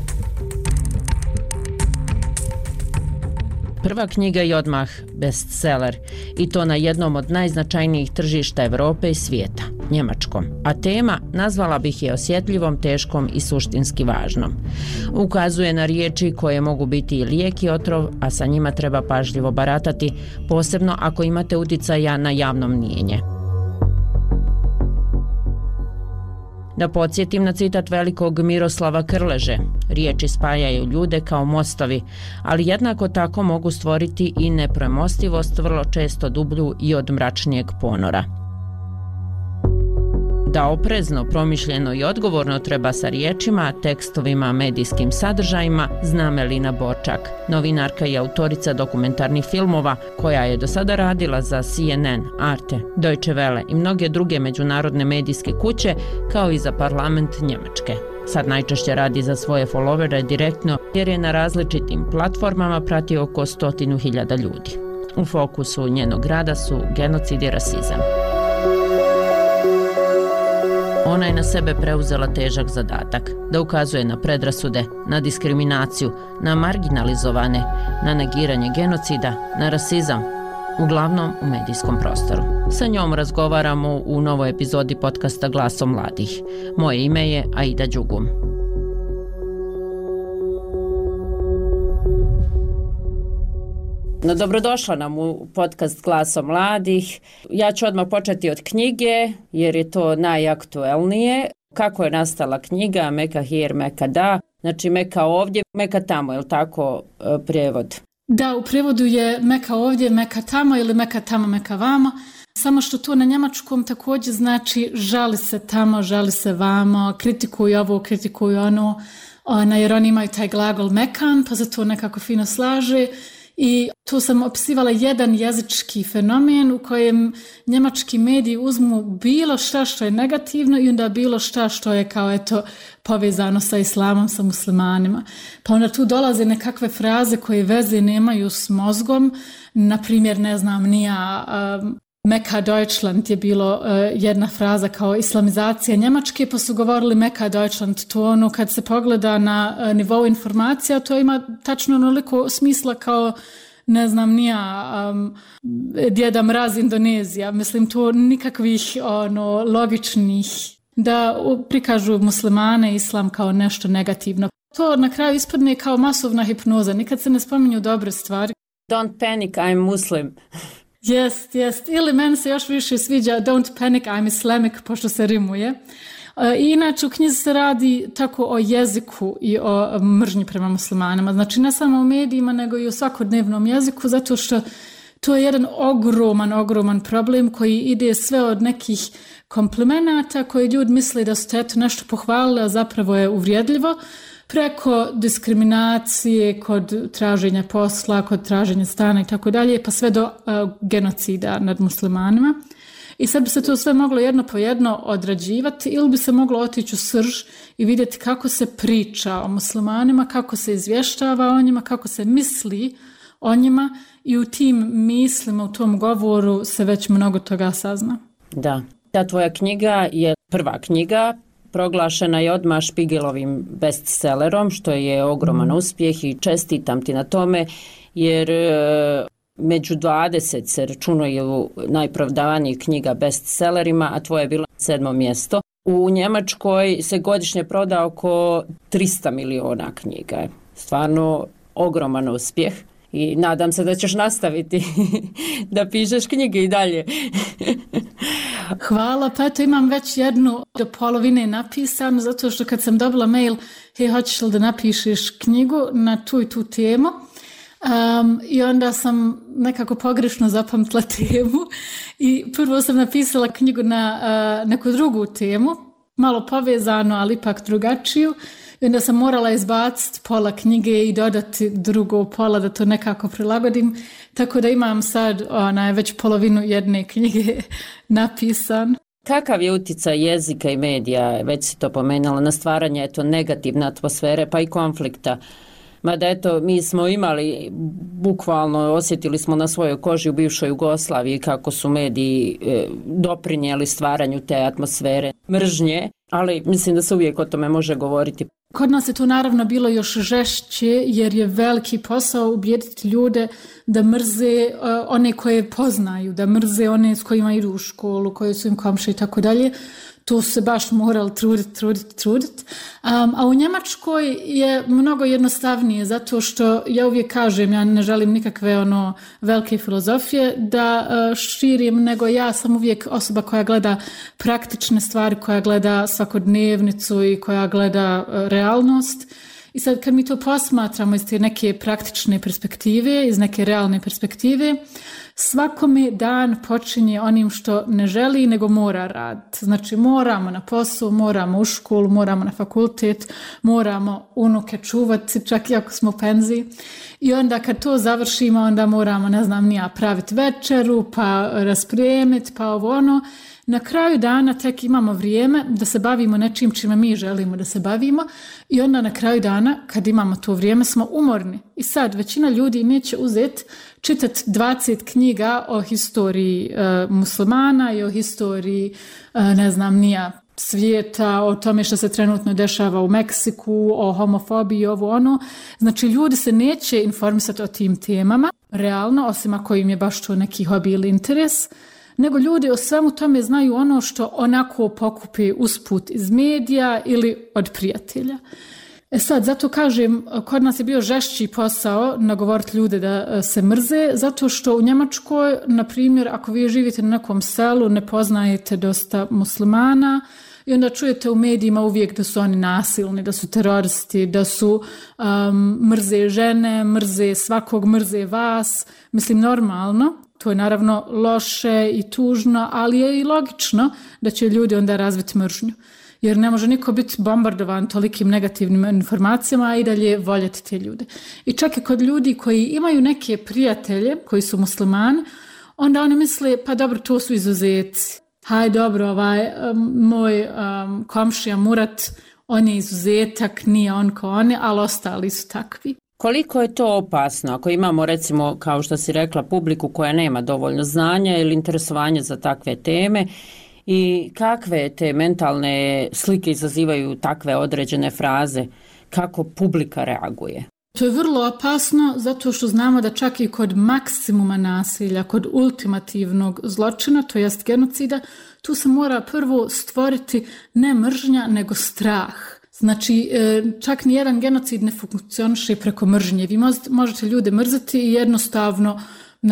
Prva knjiga je odmah bestseller i to na jednom od najznačajnijih tržišta Europe i svijeta, njemačkom, a tema nazvala bih je osjetljivom, teškom i suštinski važnom. Ukazuje na riječi koje mogu biti i lijek i otrov, a sa njima treba pažljivo baratati, posebno ako imate uticaja na javno mnijenje. Da podsjetim na citat velikog Miroslava Krleže, riječi spajaju ljude kao mostovi, ali jednako tako mogu stvoriti i nepremostivost, vrlo često dublju i od mračnijeg ponora. Da oprezno, promišljeno i odgovorno treba sa riječima, tekstovima, medijskim sadržajima, zna Melina Borčak, novinarka i autorica dokumentarnih filmova, koja je do sada radila za CNN, Arte, Deutsche Welle i mnoge druge međunarodne medijske kuće, kao i za parlament Njemačke. Sad najčešće radi za svoje followere direktno, jer je na različitim platformama prati oko 100.000 ljudi. U fokusu njenog rada su genocid i rasizam. Ona je na sebe preuzela težak zadatak, da ukazuje na predrasude, na diskriminaciju, na marginalizovane, na negiranje genocida, na rasizam, uglavnom u medijskom prostoru. Sa njom razgovaramo u novoj epizodi podcasta Glasom mladih. Moje ime je Aida Đugum. No, dobrodošla nam u podcast Glasom mladih. Ja ću odmah početi od knjige, jer je to najaktuelnije. Kako je nastala knjiga Meka hier, Meka da? Znači Meka ovdje, Meka tamo, je li tako prijevod? Da, u prijevodu je Meka ovdje, Meka tamo ili Meka tamo, Meka vamo. Samo što to na njemačkom također znači žali se tamo, žali se vamo, kritikuju ovo, kritikuju ono, jer oni imaju taj glagol mekan, pa se to nekako fino slaže. I tu sam opisivala jedan jezički fenomen u kojem njemački mediji uzmu bilo šta što je negativno i onda bilo šta što je kao eto povezano sa islamom, sa muslimanima. Pa onda tu dolaze nekakve fraze koje veze nemaju s mozgom, na primjer ne znam nija Meka Deutschland je bilo jedna fraza kao islamizacija Njemačke, pa su govorili Meka Deutschland, to ono kad se pogleda na nivou informacija, to ima tačno onoliko smisla kao ne znam nija Djeda Mraz Indonezija, mislim to nikakvih logičnih da prikažu muslimane i islam kao nešto negativno. To na kraju ispadne kao masovna hipnoza, nikad se ne spominju dobre stvari. Don't panic, I'm Muslim. Jest. Ili meni se još više sviđa Don't panic, I'm Islamic, pošto se rimuje. I inače u knjizi se radi tako o jeziku i o mržnji prema muslimanima. Znači ne samo u medijima, nego i u svakodnevnom jeziku, zato što to je jedan ogroman problem koji ide sve od nekih komplimenata koji ljudi misle da su eto nešto pohvalili, a zapravo je uvrijedljivo, preko diskriminacije kod traženja posla, kod traženja stana i tako dalje, pa sve do genocida nad muslimanima. I sad bi se to sve moglo jedno po jedno odrađivati ili bi se moglo otići u srž i vidjeti kako se priča o muslimanima, kako se izvještava o njima, kako se misli o njima i u tim mislima, u tom govoru se već mnogo toga sazna. Da, ta tvoja knjiga je prva knjiga, proglašena je odmah Špigelovim bestsellerom, što je ogroman uspjeh i čestitam ti na tome, jer među 20 se računaju najprodavanijih knjiga bestsellerima, a tvoje je bilo 7. mjesto. U Njemačkoj se godišnje proda oko 300 miliona knjiga. Stvarno ogroman uspjeh i nadam se da ćeš nastaviti da pišeš knjige i dalje. Hvala, pa eto imam već jednu do polovine napisanu, zato što kad sam dobila mail, hej, hoćeš li da napišeš knjigu na tu i tu temu? I onda sam nekako pogrešno zapamtila temu i prvo sam napisala knjigu na neku drugu temu, malo povezano, ali ipak drugačiju. I onda sam morala izbaciti pola knjige i dodati drugo pola da to nekako prilagodim. Tako da imam sad već polovinu jedne knjige napisan. Kakav je utjecaj jezika i medija, već si to pomenula, na stvaranje negativne atmosfere pa i konflikta? Mada eto, mi smo imali, bukvalno osjetili smo na svojoj koži u bivšoj Jugoslaviji kako su mediji doprinijeli stvaranju te atmosfere mržnje, ali mislim da se uvijek o tome može govoriti. Kod nas je to naravno bilo još žešće jer je veliki posao ubijediti ljude da mrze one koje poznaju, da mrze one s kojima idu u školu, koje su im komšije i tako dalje. To se baš morali truditi. A u Njemačkoj je mnogo jednostavnije zato što ja uvijek kažem, ja ne želim nikakve velike filozofije da širim, nego ja sam uvijek osoba koja gleda praktične stvari, koja gleda svakodnevnicu i koja gleda realnost. I sad kad mi to posmatramo iz te neke praktične perspektive, iz neke realne perspektive, svakome dan počinje onim što ne želi nego mora raditi. Znači moramo na posao, moramo u školu, moramo na fakultet, moramo unuke čuvati, čak i ako smo u penziji. I onda kad to završimo, onda moramo, praviti večeru, pa raspremiti, pa ovo ono. Na kraju dana tek imamo vrijeme da se bavimo nečim čime mi želimo da se bavimo i onda na kraju dana kad imamo to vrijeme smo umorni. I sad većina ljudi neće uzeti čitati 20 knjiga o historiji muslimana i o historiji svijeta, o tome što se trenutno dešava u Meksiku, o homofobiji, ovo ono. Znači ljudi se neće informisati o tim temama, realno, osim ako im je baš to neki hobi ili interes, nego ljudi o svemu tome znaju ono što onako pokupi usput iz medija ili od prijatelja. Sad, zato kažem, kod nas je bio žešći posao nagovoriti ljude da se mrze, zato što u Njemačkoj, na primjer, ako vi živite na nekom selu, ne poznajete dosta muslimana i onda čujete u medijima uvijek da su oni nasilni, da su teroristi, da su mrze žene, mrze svakog, mrze vas. Mislim, normalno. To je naravno loše i tužno, ali je i logično da će ljudi onda razviti mržnju. Jer ne može niko biti bombardovan tolikim negativnim informacijama, a i dalje voljeti te ljude. I čak i kod ljudi koji imaju neke prijatelje koji su muslimani, onda oni misle, pa dobro, to su izuzeci. Haj dobro, moj komšija Murat, on je izuzetak, nije on kao oni, ali ostali su takvi. Koliko je to opasno ako imamo, recimo, kao što si rekla, publiku koja nema dovoljno znanja ili interesovanja za takve teme i kakve te mentalne slike izazivaju takve određene fraze, kako publika reaguje? To je vrlo opasno zato što znamo da čak i kod maksimuma nasilja, kod ultimativnog zločina, to jest genocida, tu se mora prvo stvoriti ne mržnja nego strah. Znači, čak ni jedan genocid ne funkcioniše preko mržnje. Vi možete ljude mrziti i jednostavno,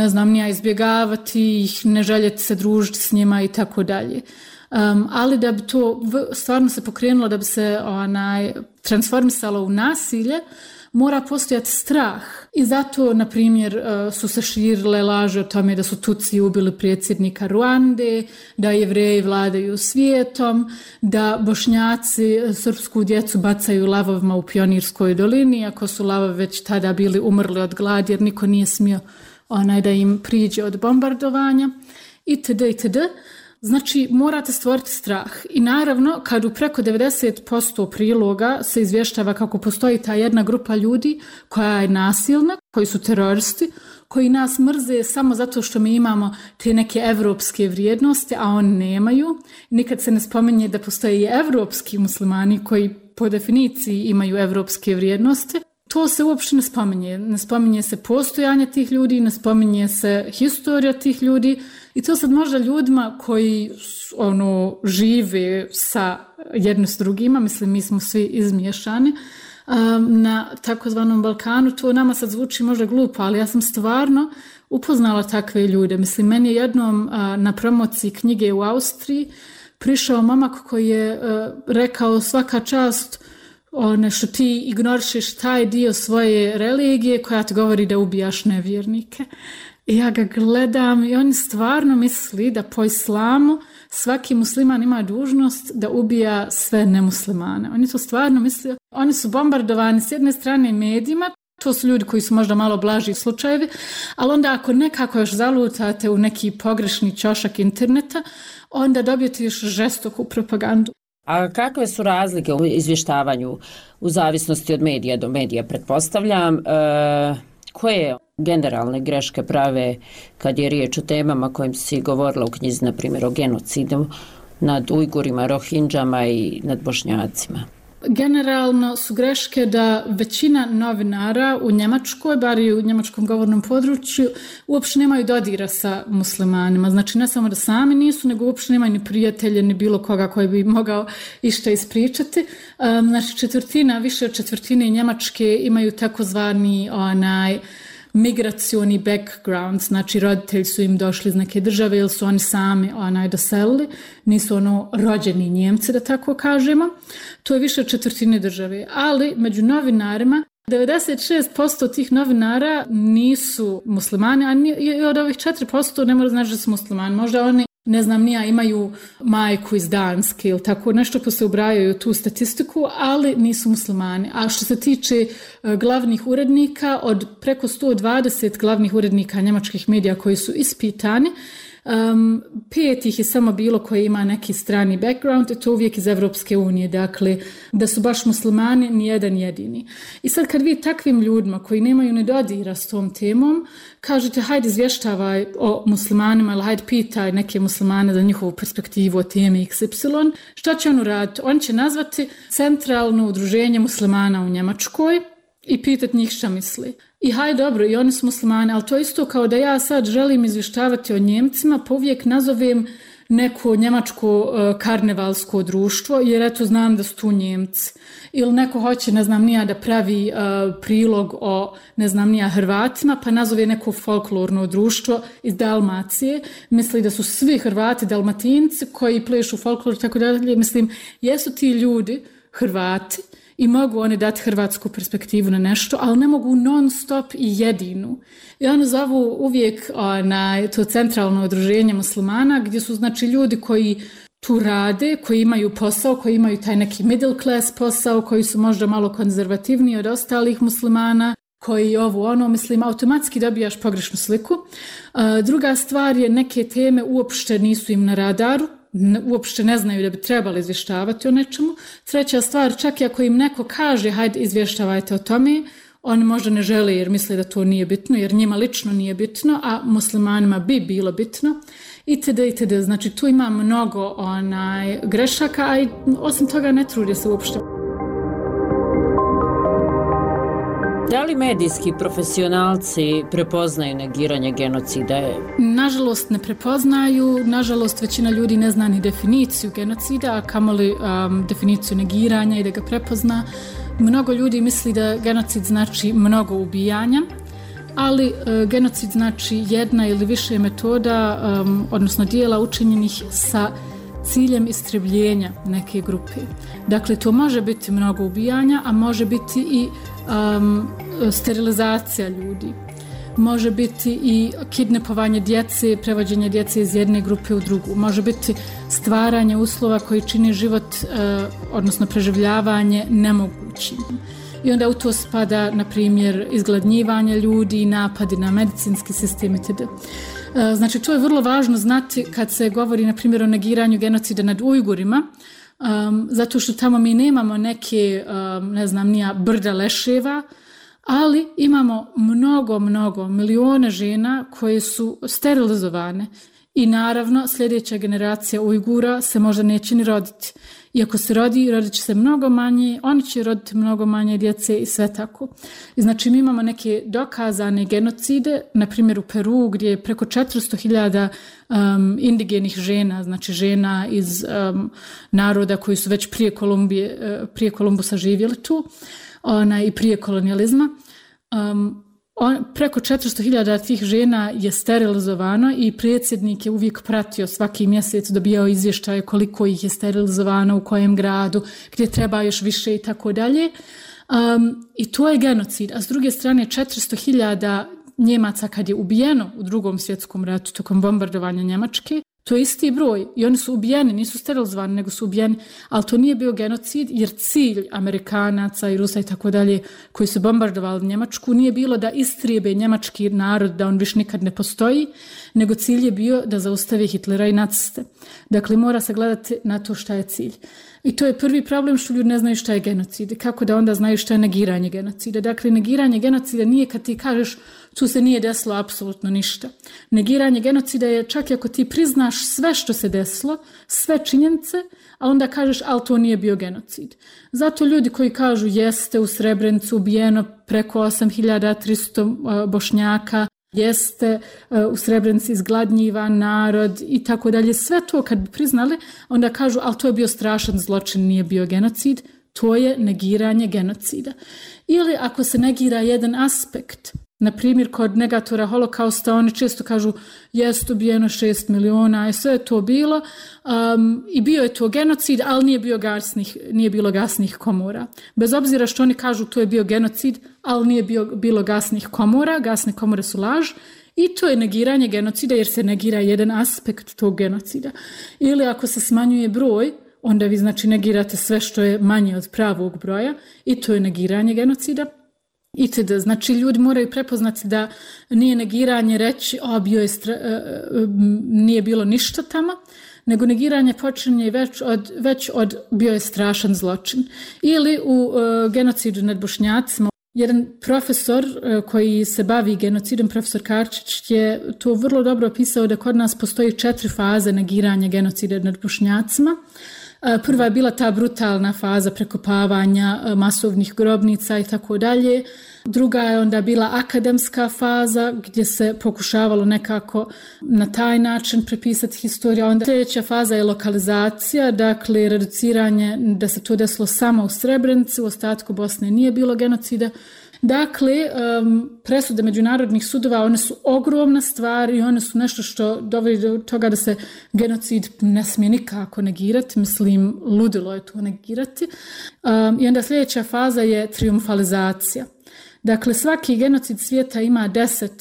izbjegavati ih, ne željeti se družiti s njima i tako dalje. Ali da bi to stvarno se pokrenulo, da bi se transformisalo u nasilje, mora postojati strah. I zato, na primjer, su se širile laže o tome da su Tutsi ubili predsjednika Ruande, da Jevreji vladaju svijetom, da Bošnjaci srpsku djecu bacaju lavovima u Pionirskoj dolini, ako su lavovi već tada bili umrli od gladi, jer niko nije smio da im priđe od bombardovanja, itd. Znači, morate stvoriti strah. I naravno, kad u preko 90% priloga se izvještava kako postoji ta jedna grupa ljudi koja je nasilna, koji su teroristi, koji nas mrze samo zato što mi imamo te neke evropske vrijednosti, a oni nemaju. Nikad se ne spominje da postoje i evropski muslimani koji po definiciji imaju evropske vrijednosti. To se uopšte ne spominje. Ne spominje se postojanje tih ljudi, ne spominje se historija tih ljudi i to sad možda ljudima koji žive sa jedno s drugima, mislim mi smo svi izmiješani, na takozvanom Balkanu. To nama sad zvuči možda glupo, ali ja sam stvarno upoznala takve ljude. Mislim, meni je jednom na promociji knjige u Austriji prišao momak koji je rekao svaka čast što ti ignorišeš taj dio svoje religije koja ti govori da ubijaš nevjernike. I ja ga gledam i on stvarno misli da po islamu svaki musliman ima dužnost da ubija sve nemuslimane. Oni to stvarno mislio. Oni su bombardovani s jedne strane medijima, to su ljudi koji su možda malo blaži slučajevi, ali onda ako nekako još zalutate u neki pogrešni ćošak interneta, onda dobijete još žestoku propagandu. A kakve su razlike u izvještavanju u zavisnosti od medija do medija, pretpostavljam? Koje generalne greške prave kad je riječ o temama kojim si govorila u knjizi, na primjer o genocidu nad Ujgurima, Rohinđama i nad Bošnjacima? Generalno su greške da većina novinara u Njemačkoj, bar i u njemačkom govornom području, uopće nemaju dodira sa muslimanima. Znači ne samo da sami nisu, nego uopće nemaju ni prijatelje, ni bilo koga koji bi mogao išta ispričati. Znači više od četvrtine Njemačke imaju takozvani migracioni background, znači roditelji su im došli iz neke države ili su oni sami doselili, nisu rođeni Njemci, da tako kažemo. To je više od četvrtine države, ali među novinarima 96% tih novinara nisu muslimani, a od ovih 4% ne mora znači da su muslimani. Možda oni, ne znam nija, imaju majku iz Danske ili tako nešto ko se ubrajaju u tu statistiku, ali nisu muslimani. A što se tiče glavnih urednika, od preko 120 glavnih urednika njemačkih medija koji su ispitani, 5 ih je samo bilo koji ima neki strani background, i to uvijek iz Evropske unije, dakle da su baš muslimani ni jedan jedini. I sad kad vi takvim ljudima koji nemaju ni dodira s tom temom kažete hajde izvještavaj o muslimanima ili hajde pitaj neke muslimane za njihovu perspektivu o temi XY, šta će on uraditi? On će nazvati Centralno udruženje muslimana u Njemačkoj i pitati njih šta misli. I hajde dobro, i oni su muslimani, ali to je isto kao da ja sad želim izvještavati o Njemcima, pa uvijek nazovem neko njemačko karnevalsko društvo, jer eto znam da su tu Njemci. Ili neko hoće, ne znam nija, da pravi prilog o, ne znam nija, Hrvatima, pa nazove neko folklorno društvo iz Dalmacije. Misli da su svi Hrvati Dalmatinci koji plešu folklor i tako dalje. Mislim, jesu ti ljudi Hrvati i mogu oni dati hrvatsku perspektivu na nešto, ali ne mogu non stop i jedinu. I oni zovu uvijek na to Centralno udruženje muslimana, gdje su znači ljudi koji tu rade, koji imaju posao, koji imaju taj neki middle class posao, koji su možda malo konzervativniji od ostalih muslimana, koji mislim, automatski dobijaš pogrešnu sliku. Druga stvar je, neke teme uopšte nisu im na radaru, uopšte ne znaju da bi trebali izvještavati o nečemu. Treća stvar, čak i ako im neko kaže hajde izvještavajte o tome, oni možda ne žele jer misle da to nije bitno, jer njima lično nije bitno, a muslimanima bi bilo bitno. Itd. Znači tu ima mnogo grešaka, a i osim toga ne trudi se uopšte. Da li medijski profesionalci prepoznaju negiranje genocida? Nažalost ne prepoznaju, nažalost većina ljudi ne zna ni definiciju genocida, a kamoli definiciju negiranja i da ga prepozna. Mnogo ljudi misli da genocid znači mnogo ubijanja, ali genocid znači jedna ili više metoda, odnosno dijela učinjenih sa ciljem istrebljenja neke grupe. Dakle, to može biti mnogo ubijanja, a može biti i sterilizacija ljudi. Može biti i kidnapovanje djece, prevođenje djece iz jedne grupe u drugu. Može biti stvaranje uslova koji čini život, odnosno preživljavanje, nemogućim. I onda u to spada, na primjer, izgladnjivanje ljudi, napadi na medicinski sistem itd. Znači, to je vrlo važno znati kad se govori, na primjer, o negiranju genocida nad Ujgurima, zato što tamo mi nemamo neke, brda leševa, ali imamo mnogo milione žena koje su sterilizovane i naravno sljedeća generacija Ujgura se možda neće ni roditi. I ako se rodit će se mnogo manje, oni će roditi mnogo manje djece i sve tako. I znači mi imamo neke dokazane genocide, na primjer u Peru gdje je preko 400.000 indigenih žena, znači žena iz naroda koji su već prije Kolumbusa živjeli tu. i prije kolonijalizma. Preko 400.000 tih žena je sterilizovano i predsjednik je uvijek pratio svaki mjesec, dobijao izvještaje koliko ih je sterilizovano, u kojem gradu, gdje treba još više i tako dalje. I to je genocid. A s druge strane 400.000 Njemaca kad je ubijeno u Drugom svjetskom ratu tokom bombardovanja Njemačke, to je isti broj i oni su ubijeni, nisu sterilizovani, nego su ubijeni, ali to nije bio genocid jer cilj Amerikanaca i Rusa i tako dalje koji su bombardovali Njemačku nije bilo da istrijebe njemački narod, da on više nikad ne postoji, nego cilj je bio da zaustave Hitlera i naciste. Dakle, mora se gledati na to šta je cilj. I to je prvi problem što ljudi ne znaju šta je genocid. Kako da onda znaju šta je negiranje genocida? Dakle, negiranje genocida nije kad ti kažeš tu se nije desilo apsolutno ništa. Negiranje genocida je čak i ako ti priznaš sve što se desilo, sve činjenice, a onda kažeš ali to nije bio genocid. Zato ljudi koji kažu jeste u Srebrenicu ubijeno preko 8.300 Bošnjaka, jeste u Srebrenici izgladnjivan narod i tako dalje. Sve to kad bi priznali, onda kažu ali to je bio strašan zločin, nije bio genocid. To je negiranje genocida. Ili ako se negira jedan aspekt, na primjer kod negatora holokausta, oni često kažu jest ubijeno 6 miliona i sve je to bilo i bio je to genocid, ali nije bilo gasnih komora. Bez obzira što oni kažu to je bio genocid, ali nije bilo gasnih komora, gasne komore su laž i to je negiranje genocida jer se negira jedan aspekt tog genocida. Ili ako se smanjuje broj, onda vi znači negirate sve što je manje od pravog broja i to je negiranje genocida. Znači ljudi moraju prepoznati da nije negiranje reći nije bilo ništa tamo, nego negiranje počinje već od bio je strašan zločin. Ili u genocidu nad Bošnjacima, jedan profesor koji se bavi genocidom, profesor Karčić, je to vrlo dobro opisao da kod nas postoji 4 faze negiranja genocida nad Bošnjacima. Prva je bila ta brutalna faza prekopavanja masovnih grobnica i tako dalje. Druga je onda bila akademska faza gdje se pokušavalo nekako na taj način prepisati historiju. Onda sljedeća faza je lokalizacija, dakle reduciranje da se to desilo samo u Srebrenici, u ostatku Bosne nije bilo genocida. Dakle, presude međunarodnih sudova, one su ogromna stvar i one su nešto što dovodi do toga da se genocid ne smije nikako negirati, mislim, ludilo je to negirati. I onda sljedeća faza je triumfalizacija. Dakle, svaki genocid svijeta ima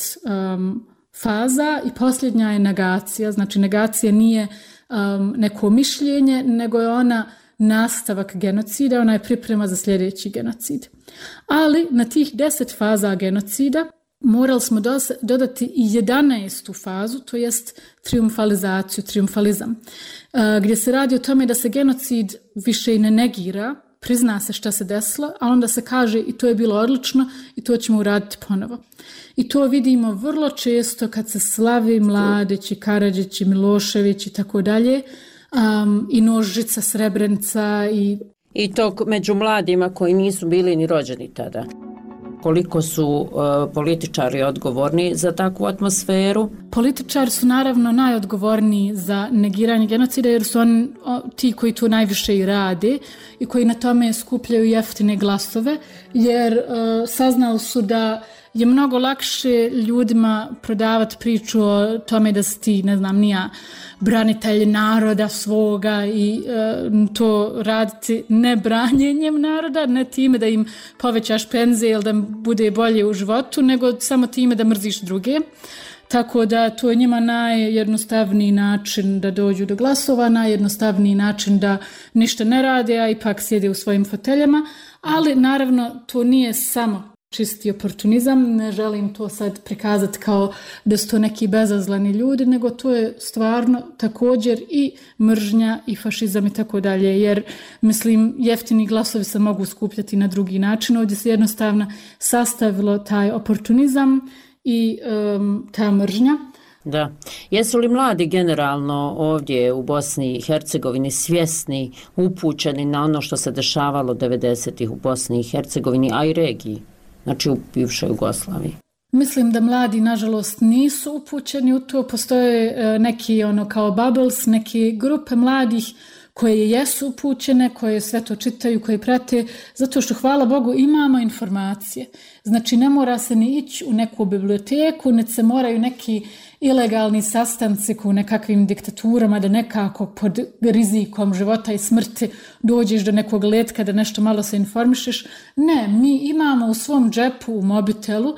10 faza i posljednja je negacija. Znači, negacija nije neko mišljenje, nego je ona nastavak genocida, ona je priprema za sljedeći genocid. Ali na tih 10 faza genocida morali smo dodati i 11. fazu, to jest triumfalizaciju, triumfalizam, gdje se radi o tome da se genocid više i ne negira, prizna se šta se desilo, a onda se kaže i to je bilo odlično i to ćemo uraditi ponovo. I to vidimo vrlo često kad se slavi Mladić i Karadžić i Milošević i tako dalje, i Nožica, Srebrenica i to među mladima koji nisu bili ni rođeni tada. Koliko su političari odgovorni za takvu atmosferu? Političari su naravno najodgovorniji za negiranje genocida jer su oni ti koji to najviše i rade i koji na tome skupljaju jeftine glasove jer saznali su da je mnogo lakše ljudima prodavati priču o tome da si ti, ne znam, nija branitelj naroda svoga i to raditi ne branjenjem naroda, ne time da im povećaš penzije ili da bude bolje u životu, nego samo time da mrziš druge. Tako da to je njima najjednostavniji način da dođu do glasova, najjednostavniji način da ništa ne rade, a ipak sjede u svojim foteljama, ali naravno to nije samo čisti oportunizam, ne želim to sad prikazati kao da su to neki bezazleni ljudi, nego to je stvarno također i mržnja i fašizam i tako dalje, jer mislim jeftini glasovi se mogu skupljati na drugi način, ovdje se jednostavno sastavilo taj oportunizam i ta mržnja. Da. Jesu li mladi generalno ovdje u Bosni i Hercegovini svjesni, upućeni na ono što se dešavalo 90-ih u Bosni i Hercegovini, a i regiji? Znači u bivšoj Jugoslaviji. Mislim da mladi, nažalost, nisu upućeni u to. Postoje neki kao bubbles, neke grupe mladih koje jesu upućene, koje sve to čitaju, koje prate, zato što, hvala Bogu, imamo informacije. Znači, ne mora se ni ići u neku biblioteku, ne se moraju neki ilegalni sastanci u nekakvim diktaturama da nekako pod rizikom života i smrti dođeš do nekog letka da nešto malo se informišeš. Ne, mi imamo u svom džepu, u mobitelu,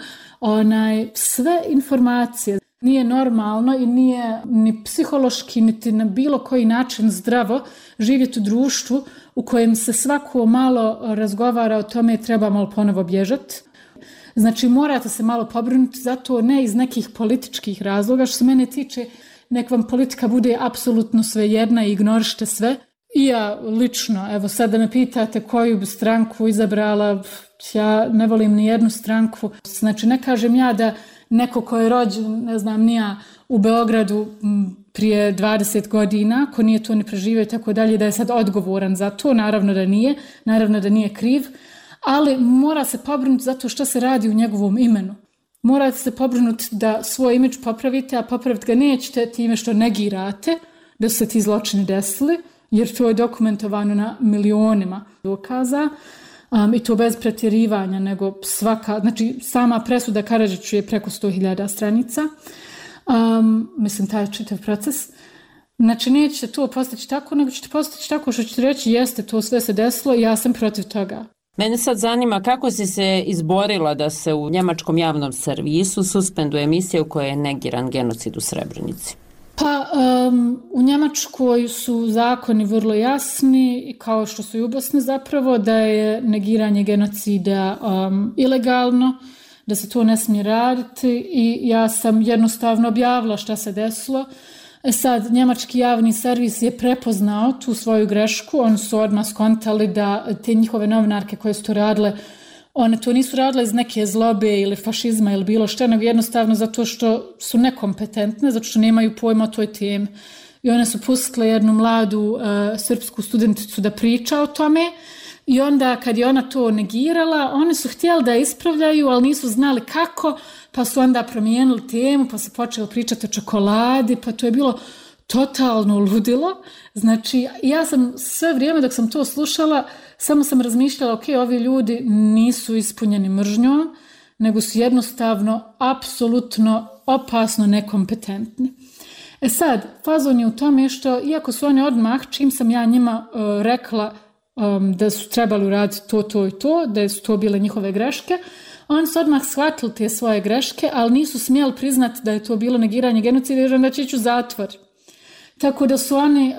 sve informacije. Nije normalno i nije ni psihološki, niti na bilo koji način zdravo živjeti u društvu u kojem se svako malo razgovara o tome i treba malo ponovo bježati. Znači, morate se malo pobrinuti, zato ne iz nekih političkih razloga. Što se mene tiče, nek vam politika bude apsolutno svejedna i ignorište sve. I ja lično, evo sad da me pitate koju bi stranku izabrala, ja ne volim ni jednu stranku. Znači, ne kažem ja da neko ko je rođen, ne znam, nija u Beogradu prije 20 godina, ko nije to ni preživio i tako dalje, da je sad odgovoran za to, naravno da nije kriv, ali mora se pobrinuti zato što se radi u njegovom imenu. Morate se pobrinuti da svoj imidž popravite, a popraviti ga nećete time što negirate da su se ti zločini desili, jer to je dokumentovano na milionima dokaza. I to bez pretjerivanja, nego znači sama presuda Karadžiću je preko 100.000 stranica. Mislim, taj čitav proces. Znači, nećete to postići tako, nego ćete postići tako što ćete reći jeste, to sve se desilo i ja sam protiv toga. Mene sad zanima kako si se izborila da se u njemačkom javnom servisu suspenduje emisija u kojoj je negiran genocid u Srebrenici. Pa, u Njemačkoj su zakoni vrlo jasni, i kao što su i u Bosni zapravo, da je negiranje genocida ilegalno, da se to ne smije raditi i ja sam jednostavno objavila šta se desilo. Sad, njemački javni servis je prepoznao tu svoju grešku, oni su odmah skontali da te njihove novinarke koje su to radile, one to nisu radile iz neke zlobe ili fašizma ili bilo što, nego jednostavno zato što su nekompetentne, zato što nemaju pojma o toj temi. I one su pustile jednu mladu srpsku studenticu da priča o tome i onda kad je ona to negirala, oni su htjeli da je ispravljaju, ali nisu znali kako, pa su onda promijenili temu, pa se počeli pričati o čokoladi, pa to je bilo totalno ludilo. Znači, ja sam sve vrijeme dok sam to slušala, samo sam razmišljala, ok, ovi ljudi nisu ispunjeni mržnjom, nego su jednostavno apsolutno opasno nekompetentni. Sad, fazon je u tome što, iako su oni odmah, čim sam ja njima rekla da su trebali uraditi to i to, da su to bile njihove greške, oni su odmah shvatili te svoje greške, ali nisu smjeli priznati da je to bilo negiranje genocida, jer onda će ići u zatvor. Tako da su oni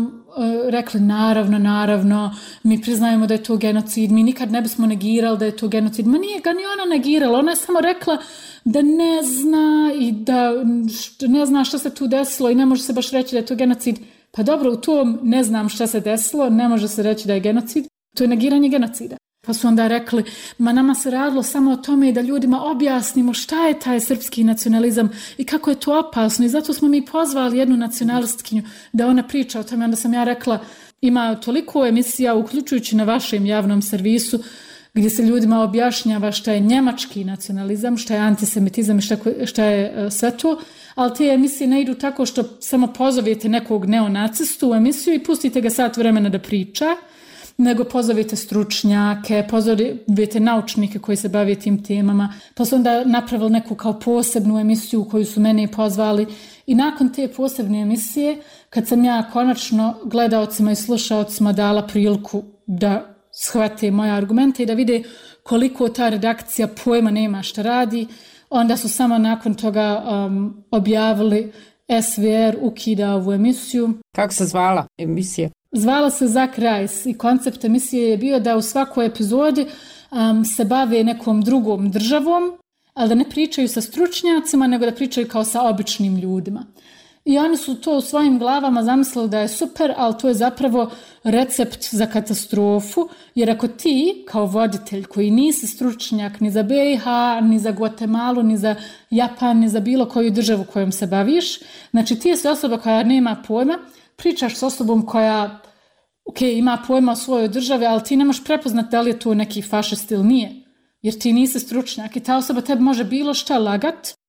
rekli, naravno, mi priznajemo da je to genocid, mi nikad ne bismo negirali da je to genocid. Ma nije ga ni ona negirala, ona je samo rekla da ne zna i da ne zna šta se tu desilo i ne može se baš reći da je to genocid. Pa dobro, u tom ne znam šta se desilo, ne može se reći da je genocid, to je negiranje genocida. Pa su onda rekli, ma nama se radilo samo o tome da ljudima objasnimo šta je taj srpski nacionalizam i kako je to opasno i zato smo mi pozvali jednu nacionalistkinju da ona priča o tome. Onda sam ja rekla, ima toliko emisija, uključujući na vašem javnom servisu, gdje se ljudima objašnjava šta je njemački nacionalizam, šta je antisemitizam i šta je sve to, ali te emisije ne idu tako što samo pozovete nekog neonacistu u emisiju i pustite ga sat vremena da priča, nego pozovete stručnjake, pozovete naučnike koji se bave tim temama, pa su onda napravili neku kao posebnu emisiju koju su mene pozvali i nakon te posebne emisije, kad sam ja konačno gledaocima i slušaocima dala priliku da shvate moje argumente i da vide koliko ta redakcija pojma nema šta radi, onda su samo nakon toga objavili SVR ukida ovu emisiju. Kako se zvala emisija? Zvala se Zak Rice i koncept emisije je bio da u svakoj epizodi se bave nekom drugom državom, ali da ne pričaju sa stručnjacima, nego da pričaju kao sa običnim ljudima. I oni su to u svojim glavama zamislili da je super, ali to je zapravo recept za katastrofu, jer ako ti kao voditelj koji nisi stručnjak ni za BiH, ni za Guatemalu, ni za Japan, ni za bilo koju državu kojom se baviš, znači ti si osoba koja nema pojma, pričaš s osobom koja ima pojma o svojoj državi, ali ti ne možeš prepoznati da li je to neki fašist ili nije, jer ti nisi stručnjak i ta osoba tebi može bilo šta lagat.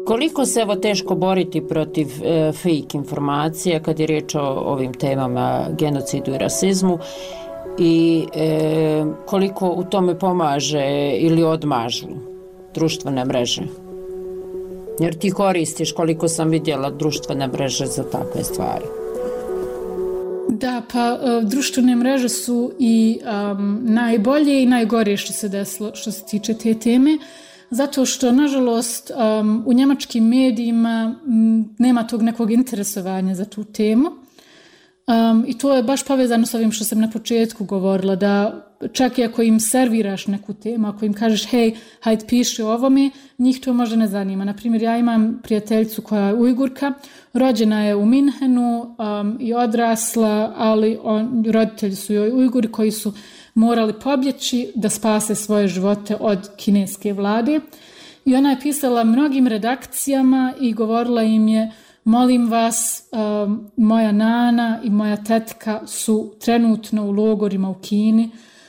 Koliko se evo teško boriti protiv fake informacija kad je riječ o ovim temama genocidu i rasizmu i koliko u tome pomaže ili odmažu društvene mreže? Jer ti koristiš, koliko sam vidjela, društvene mreže za takve stvari. Da, pa društvene mreže su i najbolje i najgore što se desilo što se tiče te teme. Zato što, nažalost, u njemačkim medijima nema tog nekog interesovanja za tu temu. I to je baš povezano s ovim što sam na početku govorila, da čak i ako im serviraš neku temu, ako im kažeš hej, hajde piši o ovome, njih to možda ne zanima. Naprimjer, ja imam prijateljicu koja je Ujgurka, rođena je u Minhenu i odrasla, ali roditelji su joj Ujguri koji su morali pobjeći da spase svoje živote od kineske vlade. I ona je pisala mnogim redakcijama i govorila im je: molim vas, moja nana i moja tetka su trenutno u logorima u Kini.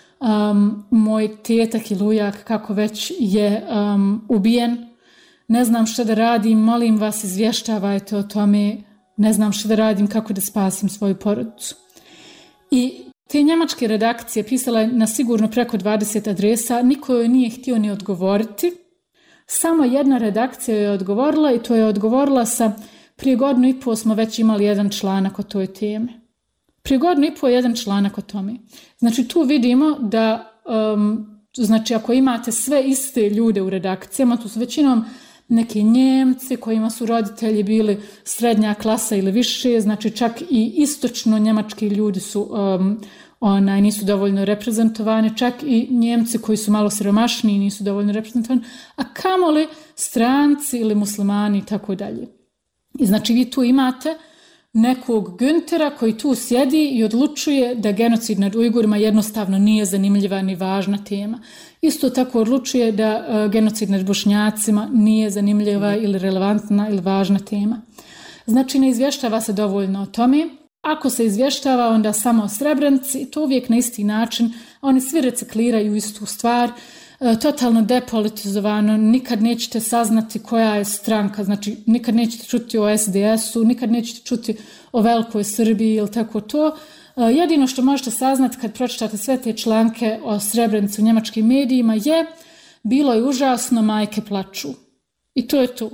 Moj tetak ili ujak, kako već, je ubijen. Ne znam što da radim, molim vas, izvještavajte o tome. Ne znam što da radim, kako da spasim svoju porodicu. I te njemačke redakcije pisala je na sigurno preko 20 adresa, niko joj nije htio ni odgovoriti. Samo jedna redakcija je odgovorila i to je odgovorila sa: prije 1.5 godinu smo već imali jedan članak o toj temi. Prije 1.5 godinu jedan članak o tome. Znači tu vidimo da, znači ako imate sve iste ljude u redakcijama, tu su većinom neki Njemci kojima su roditelji bili srednja klasa ili više, znači čak i istočno njemački ljudi su nisu dovoljno reprezentovani, čak i Njemci koji su malo siromašniji nisu dovoljno reprezentovani, a kamoli stranci ili muslimani i tako dalje. I znači vi tu imate nekog Güntera koji tu sjedi i odlučuje da genocid nad Ujgurima jednostavno nije zanimljiva ni važna tema. Isto tako odlučuje da genocid nad Bošnjacima nije zanimljiva ili relevantna ili važna tema. Znači ne izvještava se dovoljno o tome. Ako se izvještava, onda samo o Srebrenici, i to uvijek na isti način. Oni svi recikliraju istu stvar, totalno depolitizovano, nikad nećete saznati koja je stranka, znači nikad nećete čuti o SDS-u, nikad nećete čuti o velikoj Srbiji ili tako to. Jedino što možete saznati kad pročitate sve te članke o Srebrenici u njemačkim medijima je: bilo je užasno, majke plaču. I to je to.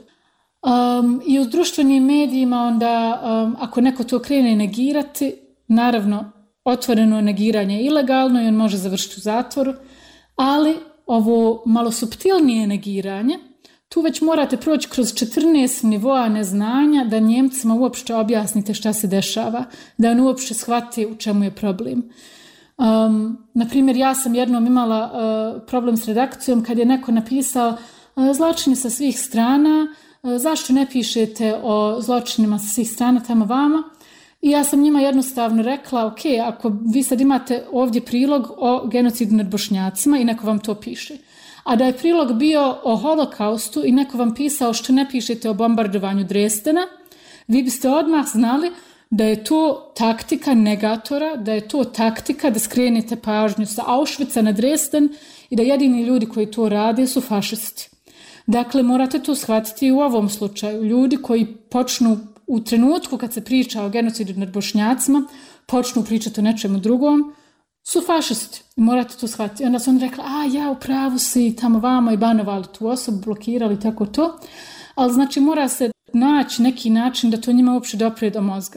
I u društvenim medijima onda, ako neko to krene negirati, naravno otvoreno negiranje je ilegalno i on može završiti u zatvoru, ali ovo malo suptilnije negiranje, tu već morate proći kroz 14 nivoa neznanja da Njemcima uopšte objasnite šta se dešava, da oni uopšte shvate u čemu je problem. Naprimjer, ja sam jednom imala problem s redakcijom kad je neko napisao: zločini sa svih strana, zašto ne pišete o zločinima sa svih strana tamo vama? I ja sam njima jednostavno rekla: ok, ako vi sad imate ovdje prilog o genocidu nad Bošnjacima i neko vam to piše, a da je prilog bio o holokaustu i neko vam pisao što ne pišete o bombardovanju Dresdena, vi biste odmah znali da je to taktika negatora, da je to taktika da skrenete pažnju sa Auschwitza na Dresden i da jedini ljudi koji to rade su fašisti. Dakle, morate to shvatiti i u ovom slučaju. Ljudi koji počnu u trenutku kad se priča o genocidu nad Bošnjacima, počnu pričati o nečemu drugom, su fašisti. Morate to shvatiti. Onda su oni rekli: u pravu si, tamo vamo, i banovali tu osobu, blokirali, tako to. Ali znači mora se naći neki način da to njima uopće dopre do mozga.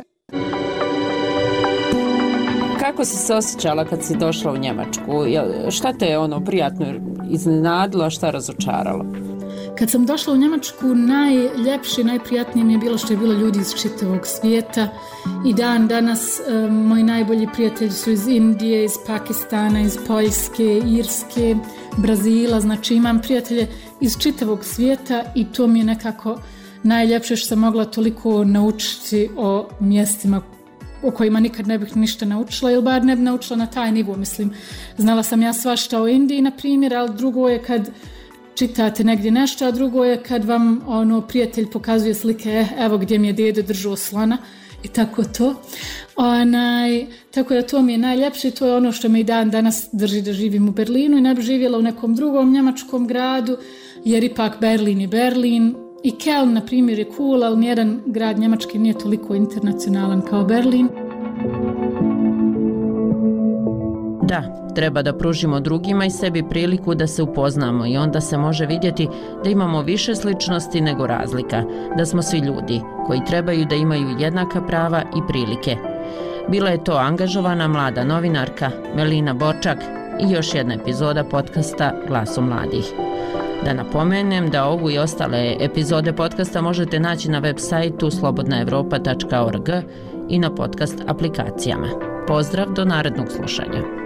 Kako si se osjećala kad si došla u Njemačku? Šta te je prijatno iznenadilo, a šta razočaralo? Kad sam došla u Njemačku, najljepše, najprijatnije mi je bilo što je bilo ljudi iz čitavog svijeta. I dan danas moji najbolji prijatelji su iz Indije, iz Pakistana, iz Poljske, Irske, Brazila. Znači imam prijatelje iz čitavog svijeta i to mi je nekako najljepše što sam mogla toliko naučiti o mjestima o kojima nikad ne bih ništa naučila, ili bar ne bih naučila na taj nivo. Mislim, znala sam ja svašta o Indiji, na primjer, ali drugo je kad čitate negdje nešto, a drugo je kad vam prijatelj pokazuje slike: evo gdje mi je dede držao slona i tako to. Tako da to mi je najljepše, to je ono što me i dan danas drži da živim u Berlinu i ne bih živjela u nekom drugom njemačkom gradu, jer ipak Berlin je Berlin I Keln, na primjer, je cool, ali nijedan grad njemački nije toliko internacionalan kao Berlin. Da, treba da pružimo drugima i sebi priliku da se upoznamo i onda se može vidjeti da imamo više sličnosti nego razlika, da smo svi ljudi koji trebaju da imaju jednaka prava i prilike. Bila je to angažovana mlada novinarka Melina Borčak i još jedna epizoda podcasta Glasu mladih. Da napomenem da ovu i ostale epizode podcasta možete naći na web sajtu slobodnaevropa.org i na podcast aplikacijama. Pozdrav do narednog slušanja.